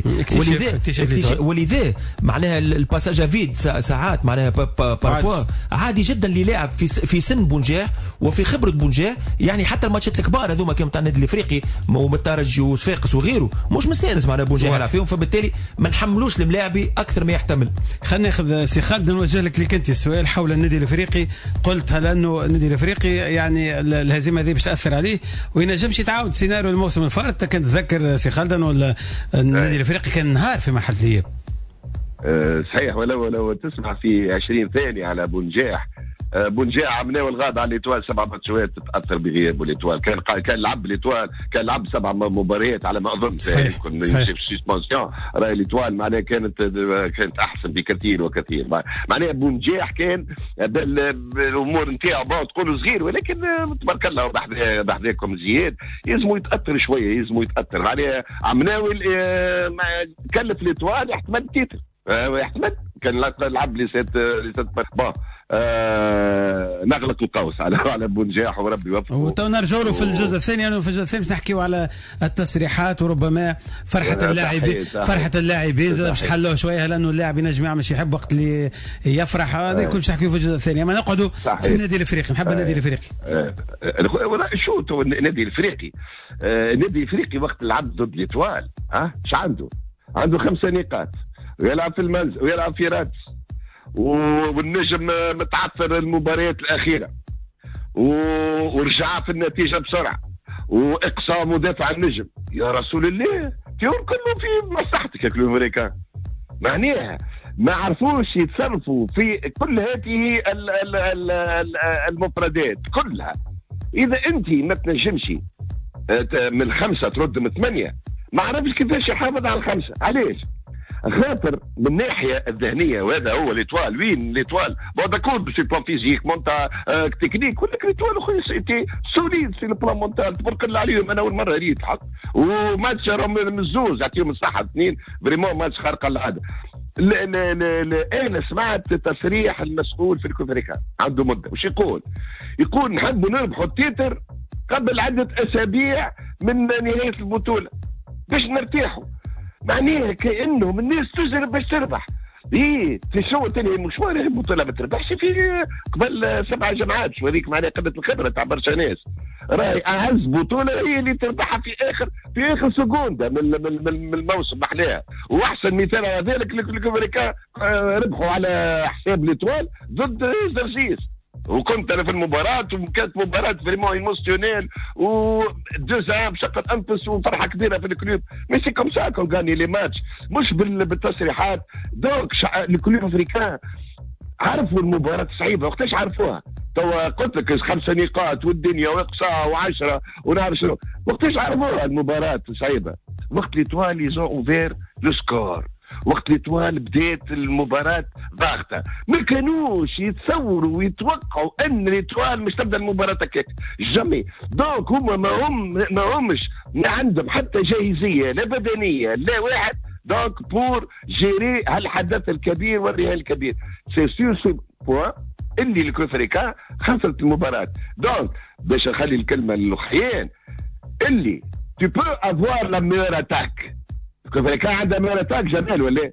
Speaker 10: ولذا ولذا معناها الباساج فيد ساعات معناها بارفوا عادي جدا اللي لاعب في في سن بونجاح وفي خبره بونجاح يعني حتى الماتشات الكبار هذوما كانوا تاع النادي الافريقي ومترجي وصفاقس وغيره مش مستانس معناها بونجاح يلعب فيهم فبالتالي ما نحملوش الملاعبي اكثر ما يحتمل.
Speaker 3: خلينا ناخذ سي خالد نوجه لك لك انت سؤال حول النادي الافريقي قلت هل انه النادي الافريقي يعني الهزيمه هذه باش تاثر عليه وينجمش يتعاود سيناريو الموسم الفارط كان تذكر سي خالد انه النادي الافريقي كان نهار في مرحله الاياب.
Speaker 6: أه صحيح ولو ولو تسمع في عشرين ثانيه على بونجاح أه بونجاح عملناه الغاب على الايطوال سبع ماتشات تتاثر بغيابه الايطوال كان كان لعب الايطوال كان لعب سبع مباريات على ما اظن كنا يمشي في سسبونسيون راهي الايطوال معناها كانت كانت احسن بكثير وكثير معناها بونجاح كان بالامور نتاعو تقولوا صغير ولكن تبارك الله بحذاكم زياد يلزموا يتاثر شويه يلزموا يتاثر معناها عمناوي كلف الايطوال يحتمل تيتر يحتمل كان لعب لي سيت لي سيت بون آه نغلق القوس على على بونجاح وربي يوفقه.
Speaker 3: وتو نرجعوا له في الجزء الثاني انه في الجزء الثاني نحكيوا على التسريحات وربما فرحه اللاعبين فرحه اللاعبين زاد باش نحلوه شويه لانه اللاعب ينجم يعمل شي يحب وقت اللي يفرح هذا كل باش نحكيوا في الجزء الثاني اما نقعدوا في النادي الافريقي نحب النادي الافريقي.
Speaker 6: شو تو النادي الافريقي النادي الافريقي وقت لعب ضد الايطوال ها ايش عنده؟ عنده خمسه نقاط ويلعب في المنزل ويلعب في رادس والنجم متعثر المباريات الأخيرة ورجع في النتيجة بسرعة وإقصاء مدافع النجم يا رسول الله تيور كله في مصلحتك يا كلو أمريكا معناها ما عرفوش يتصرفوا في كل هذه المفردات كلها. إذا أنت ما تنجمش من خمسة ترد من ثمانية ما عرفش كيفاش يحافظ على الخمسة. علاش؟ خاطر من الناحيه الذهنيه وهذا هو الايطوال وين الايطوال بون داكور سي بلان فيزيك مونتا آه تكنيك ولكن الايطوال اخويا سيتي سوليد في البلان مونتال تبارك الله عليهم انا اول مره ريت حق وماتش راهم من الزوز يعطيهم الصحه اثنين فريمون ماتش خارق العاده. لا لا لا لا انا سمعت تصريح المسؤول في الكوفريكا عنده مده وش يقول؟ يقول نحب نربحوا التيتر قبل عده اسابيع من نهايه البطوله باش نرتاحوا. معناها كانه الناس تجرب باش تربح. ايه في شو تاني مشوار البطوله ما تربحش في قبل سبع جمعات شو هذيك معناها قله الخبره تاع برشا ناس. راهي اعز بطوله هي اللي تربحها في اخر في اخر سكونده من من الموسم محلاها. واحسن مثال على ذلك الكوفريكا ربحوا على حساب الايطوال ضد زرجيس وكنت انا في المباراه وكانت مباراه فريمون ايموسيونيل ودوزا بشكل انفس وفرحه كبيره في الكلوب مي سي كوم سا كون غاني لي ماتش مش بالتصريحات. دونك الكلوب افريكان عرفوا المباراة صعيبة. وقتاش عرفوها؟ توا قلت لك خمسة نقاط والدنيا وإقصاء وعشرة ونعرف شنو. وقتاش عرفوها المباراة صعيبة؟ وقت ليتوال يزون اوفير لو سكور، وقت ليتوال بدات المباراة ضاغطة. ما كانوش يتصوروا ويتوقعوا ان ليتوال مش تبدا المباراة هكاك جمي. دونك هما ما هم ما همش ما عندهم حتى جاهزية لا بدنية لا واحد دونك بور جيري هالحدث الكبير والرهان الكبير. سي سور سي بوان اللي الكوفريكا خسرت المباراة. دونك باش نخلي الكلمة للخيان اللي tu peux avoir la meilleure attaque. الكوفريكا عندها meilleure attaque جمال ولا؟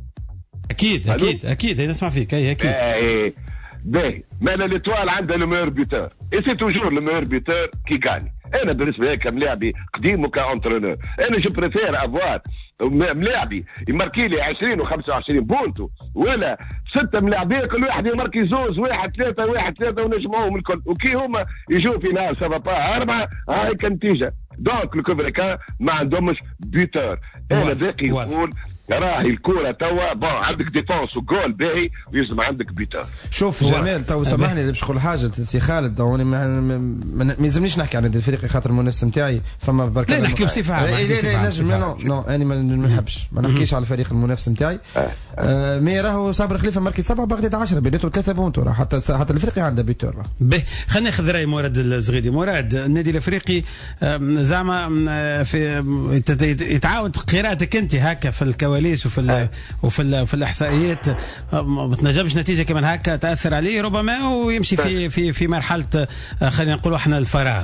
Speaker 3: اكيد اكيد اكيد نسمع فيك. اي اكيد.
Speaker 6: ايه باهي مالا ليتوال عندها لو ميور بيتور اي سي توجور لو ميور بيتور كي غاني. انا بالنسبه لي كملاعبي قديم وكاونترونور انا جو بريفير افوار ملاعبي يماركي لي عشرين وخمسة وعشرين بونتو ولا ستة ملاعبيه كل واحد يماركي زوز واحد ثلاثة واحد ثلاثة ونجمعوهم الكل وكي هما يجوا في نهار سافا با أربعة هاي النتيجة. دونك الكوفريكا ما عندهمش بيتور. انا باقي يقول راهي الكورة توا بون عندك ديفونس وجول باهي ويلزم عندك بيتر.
Speaker 9: شوف جمال تو سامحني باش نقول حاجة سي خالد تو ما ما يلزمنيش نحكي عن الفريق خاطر المنافس نتاعي فما بركة.
Speaker 3: لا نحكي بصفة عامة.
Speaker 9: لا لا نجم نو نو انا ما نحبش ما نحكيش على الفريق المنافس نتاعي. مي راهو صابر خليفة ماركي سبعة بغداد عشرة بيناتهم ثلاثة بونتو حتى حتى الافريقي عنده بيتور.
Speaker 3: به خلينا ناخذ راي مراد الزغيدي. مراد النادي الافريقي زعما في يتعاود قراءتك انت هكا في الكواليس وفي وفي ال في الاحصائيات ما تنجمش نتيجه كمان هكا تاثر عليه ربما ويمشي في في في مرحله خلينا نقولوا احنا الفراغ.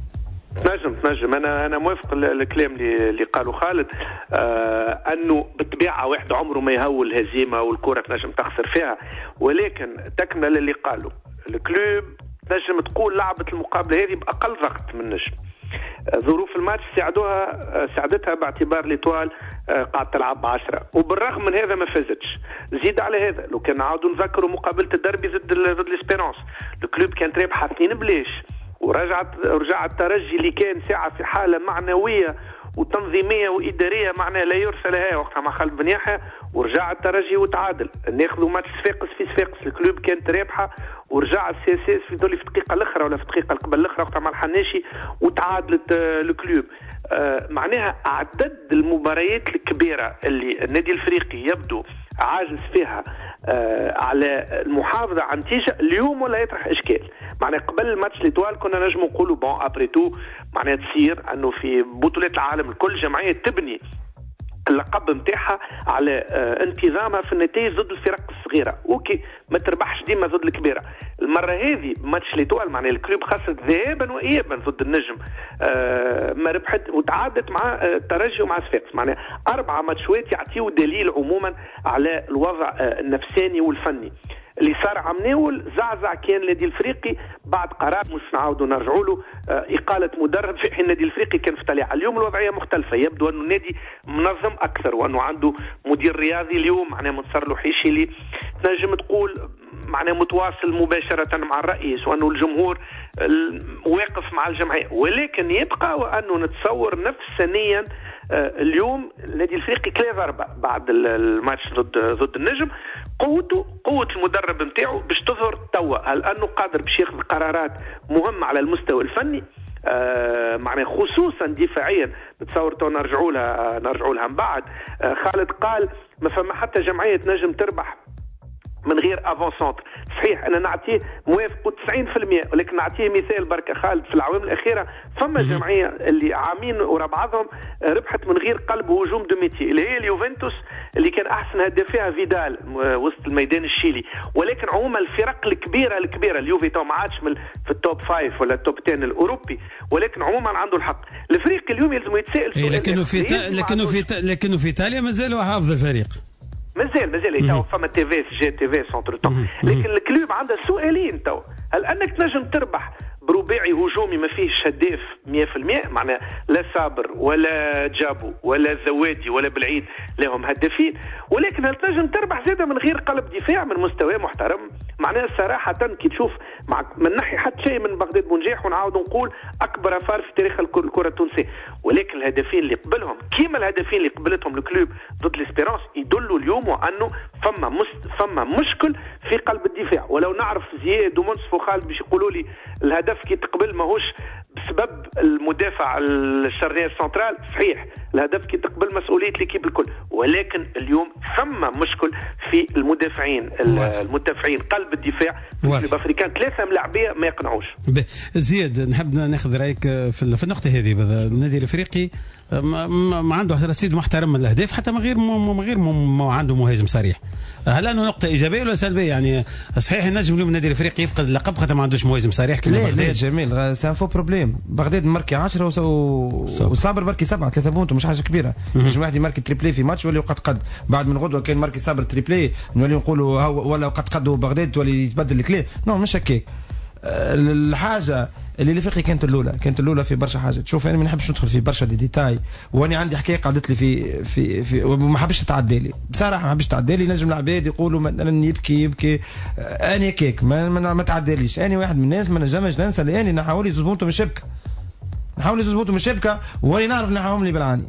Speaker 5: تنجم تنجم انا انا موافق الكلام اللي اللي قالوا خالد. آه انه بالطبيعه واحد عمره ما يهول الهزيمه والكره تنجم تخسر فيها، ولكن تكمل اللي قالوا الكلوب تنجم تقول لعبه المقابله هذه باقل ضغط من نجم. ظروف الماتش ساعدوها ساعدتها باعتبار ليتوال قاعد تلعب بعشرة وبالرغم من هذا ما فازتش. زيد على هذا لو كان نعاودوا نذكروا مقابله الدربي ضد ضد الاسبيرونس الكلوب كانت رابحه اثنين بلاش ورجعت رجع الترجي اللي كان ساعه في حاله معنويه وتنظيميه واداريه معناها لا يرسى لها وقتها مع خالد بن يحيى ورجع الترجي وتعادل. ناخذوا ماتش صفاقس في صفاقس الكلوب كانت رابحه ورجع السي اس اس في دولي في الدقيقه الاخرى ولا في الدقيقه قبل الاخرى وقتها مع الحناشي وتعادلت الكلوب. آه معناها عدد المباريات الكبيره اللي النادي الافريقي يبدو عاجز فيها آه على المحافظه على النتيجه اليوم ولا يطرح اشكال. معناها قبل الماتش ليتوال كنا نجموا نقولوا بون ابري تو معناها تصير انه في بطولات العالم الكل جمعيه تبني اللقب نتاعها على آه انتظامها في النتائج ضد الفرق الصغيره. اوكي ما تربحش ديما ضد الكبيره. المره هذه ماتش ليتوال معناها الكلوب خسرت ذهابا وايابا ضد النجم آه ما ربحت وتعادت مع الترجي آه ومع صفاقس. معناها اربعه ماتشات يعطيوا دليل عموما على الوضع آه النفساني والفني. اللي صار عمناول زعزع كان النادي الافريقي بعد قرار مش نعاودوا نرجعوا له آه اقاله مدرب في حين النادي الافريقي كان في طليعه. اليوم الوضعيه مختلفه يبدو انه النادي منظم اكثر وانه عنده مدير رياضي اليوم معناه منصر لوحيشيلي تنجم تقول معناه متواصل مباشره مع الرئيس وانه الجمهور واقف مع الجمعيه. ولكن يبقى وانه نتصور نفسانيا آه اليوم النادي الافريقي كلا ضربه بعد الماتش ضد ضد النجم. قوته قوه المدرب نتاعو باش تظهر توا هل انه قادر باش ياخذ قرارات مهمه على المستوى الفني آه معناه خصوصا دفاعيا. نتصور تو نرجعوا لها نرجعوا لها من بعد. آه خالد قال ما فما حتى جمعيه نجم تربح من غير افون سونتر. صحيح انا نعطيه موافق تسعين بالمئة ولكن نعطيه مثال بركه خالد في العوام الاخيره فما جمعيه اللي عامين ورا بعضهم ربحت من غير قلب وهجوم دوميتي اللي هي اليوفنتوس اللي كان احسن هداف فيها فيدال وسط الميدان الشيلي. ولكن عموما الفرق الكبيره الكبيره اليوفي تو ما عادش في التوب فايف ولا التوب عشرة الاوروبي ولكن عموما عنده الحق. الفريق اليوم يلزم يتسائل
Speaker 3: سؤال لكنه في تا... لكنه في تا... لكنه في ايطاليا مازال حافظ الفريق
Speaker 5: مازال مازال يتو فما تي في جي تي في سونتر تو. لكن الكلوب عنده سؤالين تو هل انك تنجم تربح برباعي هجومي ما فيهش هداف مئة بالمئة معناه لا صابر ولا جابو ولا زوادي ولا بالعيد لهم هدافين ولكن هل تنجم تربح زاده من غير قلب دفاع من مستوى محترم. معناه صراحه كي تشوف مع من ناحيه حتى شيء من بغداد بونجاح ونعاود نقول اكبر فار في تاريخ الكره التونسيه ولكن الهدافين اللي قبلهم كيما الهدافين اللي قبلتهم الكلوب ضد الاسبيرونس يدلوا اليوم وانه فما مست... فما مشكل في قلب الدفاع. ولو نعرف زياد ومنصف وخالد باش يقولوا لي الهدف كي تقبل ماهوش بسبب المدافع الشرنير سنترال، صحيح الهدف كي تقبل مسؤوليه ليكيب الكل، ولكن اليوم ثم مشكل في المدافعين المدافعين قلب الدفاع في الافريكان. ثلاثه ملاعبيه ما يقنعوش.
Speaker 3: زياد نحب ناخذ رايك في النقطه هذه. النادي الافريقي ما, ما عنده رصيد محترم من الاهداف حتى من غير من غير ما عنده مهاجم صريح. هل انه نقطه ايجابيه ولا سلبيه؟ يعني صحيح النجم اليوم النادي الافريقي يفقد اللقب خاطر ما عندوش مهاجم صريح كما
Speaker 9: بغداد. لا جميل سان فو بروبليم. بغداد ماركي عشرة وصابر ماركي سبعة ثلاثة بونت مش حاجه كبيره. مش واحد يماركي تريبلي في ماتش ولا قد قد بعد من غدوه كان ماركي صابر تريبلي نولي نقولوا ولا قد قد بغداد تولي يتبدل الكلي. نو مش هكاك. الحاجه اللي الافريقي كانت الاولى كانت الاولى في برشا حاجات. شوف انا ما نحبش ندخل في برشا دي ديتاي، وانا عندي حكايه قعدت لي في في في وما حبش تعدي لي بصراحه، ما حبش تعدي لي. نجم العباد يقولوا مثلا يبكي يبكي اني كيك ما, ما, ما تعديليش. اني واحد من الناس ما نجمش ننسى اللي اني نحاول يزبطوا من الشبكه نحاول يزبطوا من الشبكه واني نعرف نحاهم لي بالعاني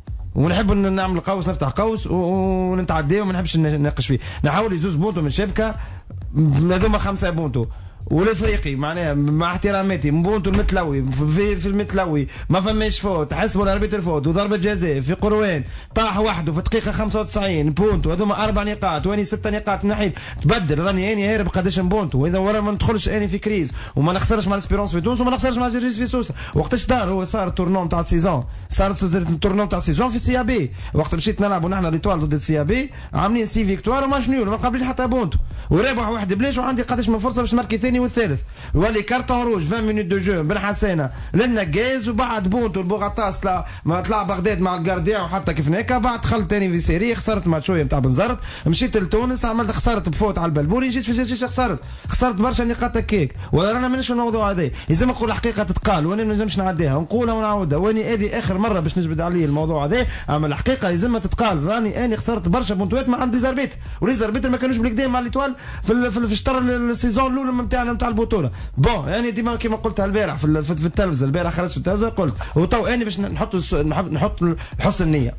Speaker 9: ونحب نعمل قوس نفتح قوس ونتعديه وما نحبش نناقش فيه. نحاول يزوز بونتو من الشبكه هذوما خمسه بونتو والافريقي معناها مع احتراماتي مبونتو المتلوي في, في المتلوي ما فماش فوت، حسبوا الاربيتر فوت وضربه جزاء في قروان طاح وحده في الدقيقه خمسة وتسعين بونتو هذوما اربع نقاط واني ستة نقاط نحيل تبدل راني اني هارب قداش بونتو. واذا ورا ما ندخلش اني في كريز وما نخسرش مع الاسبيرونس في تونس وما نخسرش مع الجيريس في سوسه. وقتاش دار هو صار التورنون تاع السيزون صار التورنون تاع السيزون في السي بي. وقت مشيت نلعب ونحن ليتوال ضد السي بي عاملين سي فيكتوار وماش نيول ما قابلين حتى بونتو ورابح واحد بلاش وعندي قداش من فرصه باش نماركي ثاني والثالث. ولي كارتون روج عشرين مينوت دو جو بن حسانه للنقاز وبعد بونتو البوغاطاس طلع ما طلع بغداد مع الجارديان وحتى كيف هناك بعد دخلت ثاني في سيري خسرت ماتشويه نتاع بنزرت مشيت لتونس عملت خسرت بفوت على البلبوري جيت في جيش خسرت خسرت برشا نقاط هكاك. ولا رانا مانيش في الموضوع هذا لازم نقول الحقيقه تتقال وانا ما نجمش نعديها ونقولها ونعاودها واني هذه اخر مره باش نجبد عليه الموضوع هذا. اما الحقيقه لازم تتقال راني اني خسرت برشا بونتوات ما عندي زربيت وليزربيت ما كانوش بالكدا مع ليتوال في في الشطر السيزون الاولى نتاعنا نتاع البطوله. بون يعني ديما كما قلتها البارح في, في التلفزه البارح خرجت في التلفزه قلت وتو اني باش نحط نحط حسن النيه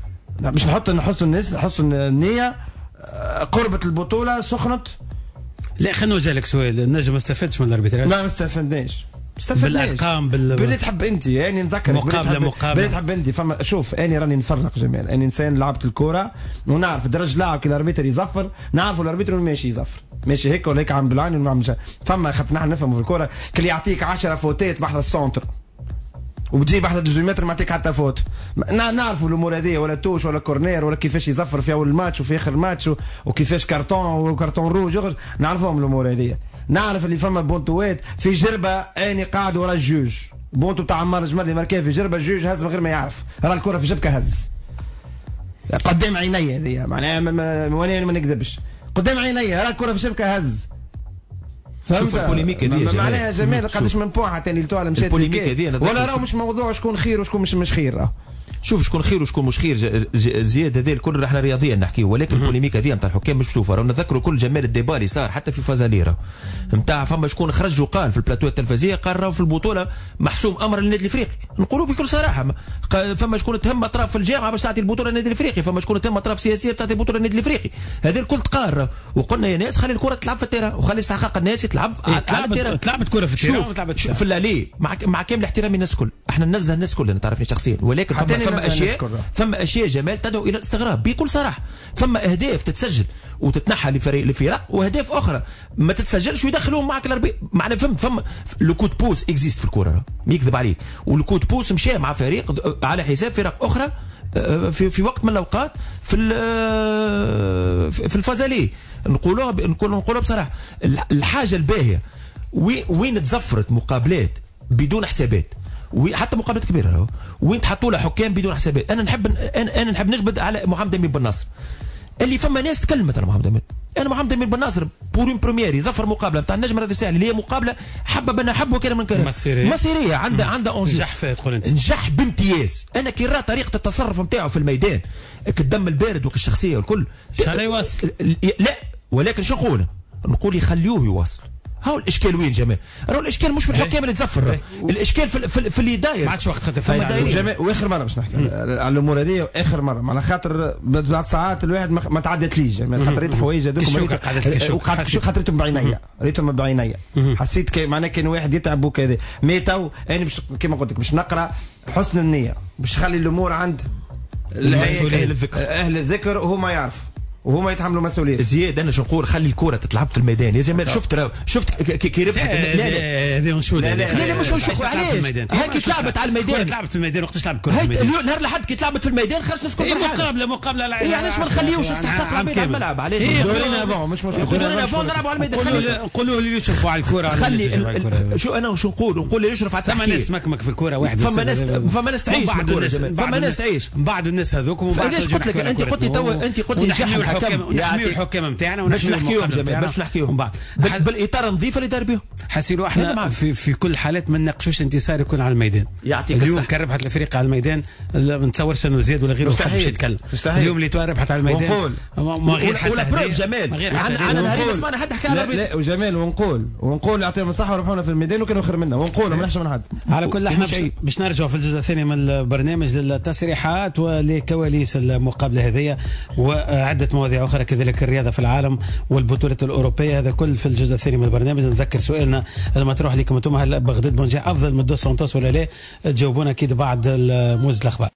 Speaker 9: باش نحط نحسن الناس حسن النيه قربة البطوله سخنت.
Speaker 3: لا خلينا نوجه سؤال النجم ما استفدش من الاربيتراج؟
Speaker 9: لا ما استفدناش
Speaker 3: بالارقام بال
Speaker 9: باللي تحب انت يعني نذكر
Speaker 3: مقابله مقابله
Speaker 9: باللي تحب انت. فما شوف اني راني نفرق جمال اني انسان لعبت الكره ونعرف درج لاعب كي الاربيتر يزفر نعرف الاربيتر ماشي يزفر ماشي هيك ولا هيك عم بالعين ونعمل فما خاطر نحن نفهموا في الكره كل يعطيك عشرة فوتات بحث السونتر وبتجي بحث ثمانمية متر ما يعطيك حتى فوت. نعرفوا الامور هذه ولا توش ولا كورنير ولا كيفاش يزفر في اول الماتش وفي اخر الماتش وكيفاش كارتون وكارتون روج نعرفهم الامور هذه. نعرف اللي فما بونتوات في جربه اني قاعد ورا الجوج بونتو تاع عمار جمال ماركيه في جربه الجوج هز من غير ما يعرف راه الكره في جبكه هز قدام عيني هذه معناها وانا ما نكذبش قدام عيني راه الكره في جبكه هز.
Speaker 10: شوف البوليميك هذه
Speaker 9: معناها جمال قداش من بوان حتى لتوال مشات ولا راه مش موضوع شكون خير وشكون مش مش خير. راه
Speaker 10: شوف شكون خير وشكون مش خير زياد هذا الكل احنا رياضيا نحكيه ولكن البوليميك هذه نتاع الحكام مش تشوفها. راهو نذكروا كل جمال الديبا اللي صار حتى في فازاليرا نتاع فما شكون خرج وقال في البلاتو التلفزيونيه قال راهو في البطوله محسوم امر للنادي الافريقي. نقولوا بكل صراحه فما شكون تهم اطراف في الجامعه باش تعطي البطوله للنادي الافريقي فما شكون تهم اطراف سياسيه باش تعطي البطوله للنادي الافريقي. هذا الكل تقار وقلنا يا ناس خلي الكره تلعب في التيران وخلي استحقاق الناس يتلعب
Speaker 3: على التيران. تلعبت كره في التيران وتلعبت
Speaker 10: في اللالي مع مع كامل احترامي الناس الكل احنا ننزه الناس الكل انا تعرفني شخصيا ولكن فما, فما اشياء فما اشياء جمال تدعو الى الاستغراب بكل صراحه. فما اهداف تتسجل وتتنحى لفريق لفرق واهداف اخرى ما تتسجلش ويدخلوهم معك الاربعه معناها فهمت. فما لو كود بوس اكزيست في الكره ما يكذب عليك والكود بوس مشى مع فريق على حساب فرق اخرى في في وقت من الاوقات في في الفازالي. نقولوها نقولوها بصراحه الحاجه الباهيه وين تزفرت مقابلات بدون حسابات وحتى مقابلات كبيره وين تحطوا لها حكام بدون حسابات. انا نحب انا, أنا نحب نجبد على محمد امين بن ناصر اللي فما ناس تكلمت على محمد امين. انا محمد امين بن ناصر بور اون بروميير يزفر مقابله نتاع النجم الرياضي الساحلي اللي هي مقابله حبه بنا حب وكان من كلام
Speaker 3: مصيريه
Speaker 10: مصيريه عندها عندها انجح
Speaker 3: نجح فيها تقول انت
Speaker 10: نجح بامتياز. انا كي نرى طريقه التصرف نتاعو في الميدان كالدم البارد وكالشخصيه والكل
Speaker 3: شحال يواصل
Speaker 10: لا ولكن شو نقول نقول يخليوه يواصل هاو الاشكال وين جمال؟ راهو الاشكال مش في الحكام اللي تزفر، الاشكال في, في, في اللي داير.
Speaker 3: ما عادش وقت خاطر
Speaker 9: جمال. واخر مره باش نحكي على الامور هذه، اخر مره على خاطر بعد ساعات الواحد ما تعدتليش جمال، خاطر ريت حوايج هذوك وقعدت خاطرتهم بعينيا، ريتهم بعينيا، حسيت معناها كان واحد يتعب وكذا. مي تو انا باش كيما قلت لك باش نقرا حسن النيه، باش نخلي الامور عند اهل الذكر، اهل الذكر وهما يعرفوا وهما يتحملوا مسؤوليه.
Speaker 10: زياد انا شو نقول، خلي الكره تتلعب في الميدان يا جمال. شفت راهو شفت كي ربحت.
Speaker 3: لا لا هذه منشود، لا
Speaker 10: لا مش منشود. علاش هاكي تلعبت على الميدان،
Speaker 3: تلعبت في الميدان وقتاش لعبت كره في الميدان؟
Speaker 10: اليوم نهار الاحد كي تلعبت في الميدان خرج نسكت في
Speaker 3: مقابله مقابله لا
Speaker 10: اي علاش ما نخليوش يستحق العباد على الملعب؟ علاش
Speaker 9: دورينا افون مش مشكل،
Speaker 10: دورينا افون نلعبوا على الميدان. خلي
Speaker 3: نقولوا اللي يشرفوا على الكره،
Speaker 10: خلي شو انا وش نقول نقول اللي يشرف على التحكيم.
Speaker 3: فما ناس مكمك في الكره واحد،
Speaker 10: فما ناس فما ناس تعيش في الكره، فما ناس تعيش
Speaker 3: من بعد الناس هذوك. ومن بعد
Speaker 10: قلت لك انت قلت لي تو انت قلت لي
Speaker 3: نحميو الحكام، نحميو الحكام نتاعنا
Speaker 10: باش نحكيهم جميل، باش نحكيهم بعد بالاطار النظيف اللي دار بهم.
Speaker 3: حسيروا احنا في, في كل الحالات ما نناقشوش انتصار يكون على الميدان.
Speaker 10: يعطيك
Speaker 3: اليوم كان ربحت الافريقيا على الميدان، ما نتصورش انه زياد ولا غيره باش يتكلم. اليوم اللي تو ربحت على الميدان
Speaker 10: ما غير حتى ولا بروف جمال عن الهري ما سمعنا حتى حكى على
Speaker 9: لا, لا وجمال ونقول ونقول يعطيهم الصحه وربحونا في الميدان وكانوا خير منا، ونقول ما نحش من حد.
Speaker 3: على كل احنا باش نرجعوا في الجزء الثاني من البرنامج للتصريحات ولكواليس المقابله هذه وعده مواضيع اخرى كذلك الرياضه في العالم والبطوله الاوروبيه. هذا كل في الجزء الثاني من البرنامج. نذكر سؤالنا المطروح لكم انتم، هل بغداد بونجا افضل من دو سانتوس ولا لا؟ تجاوبونا اكيد بعد موز الاخبار.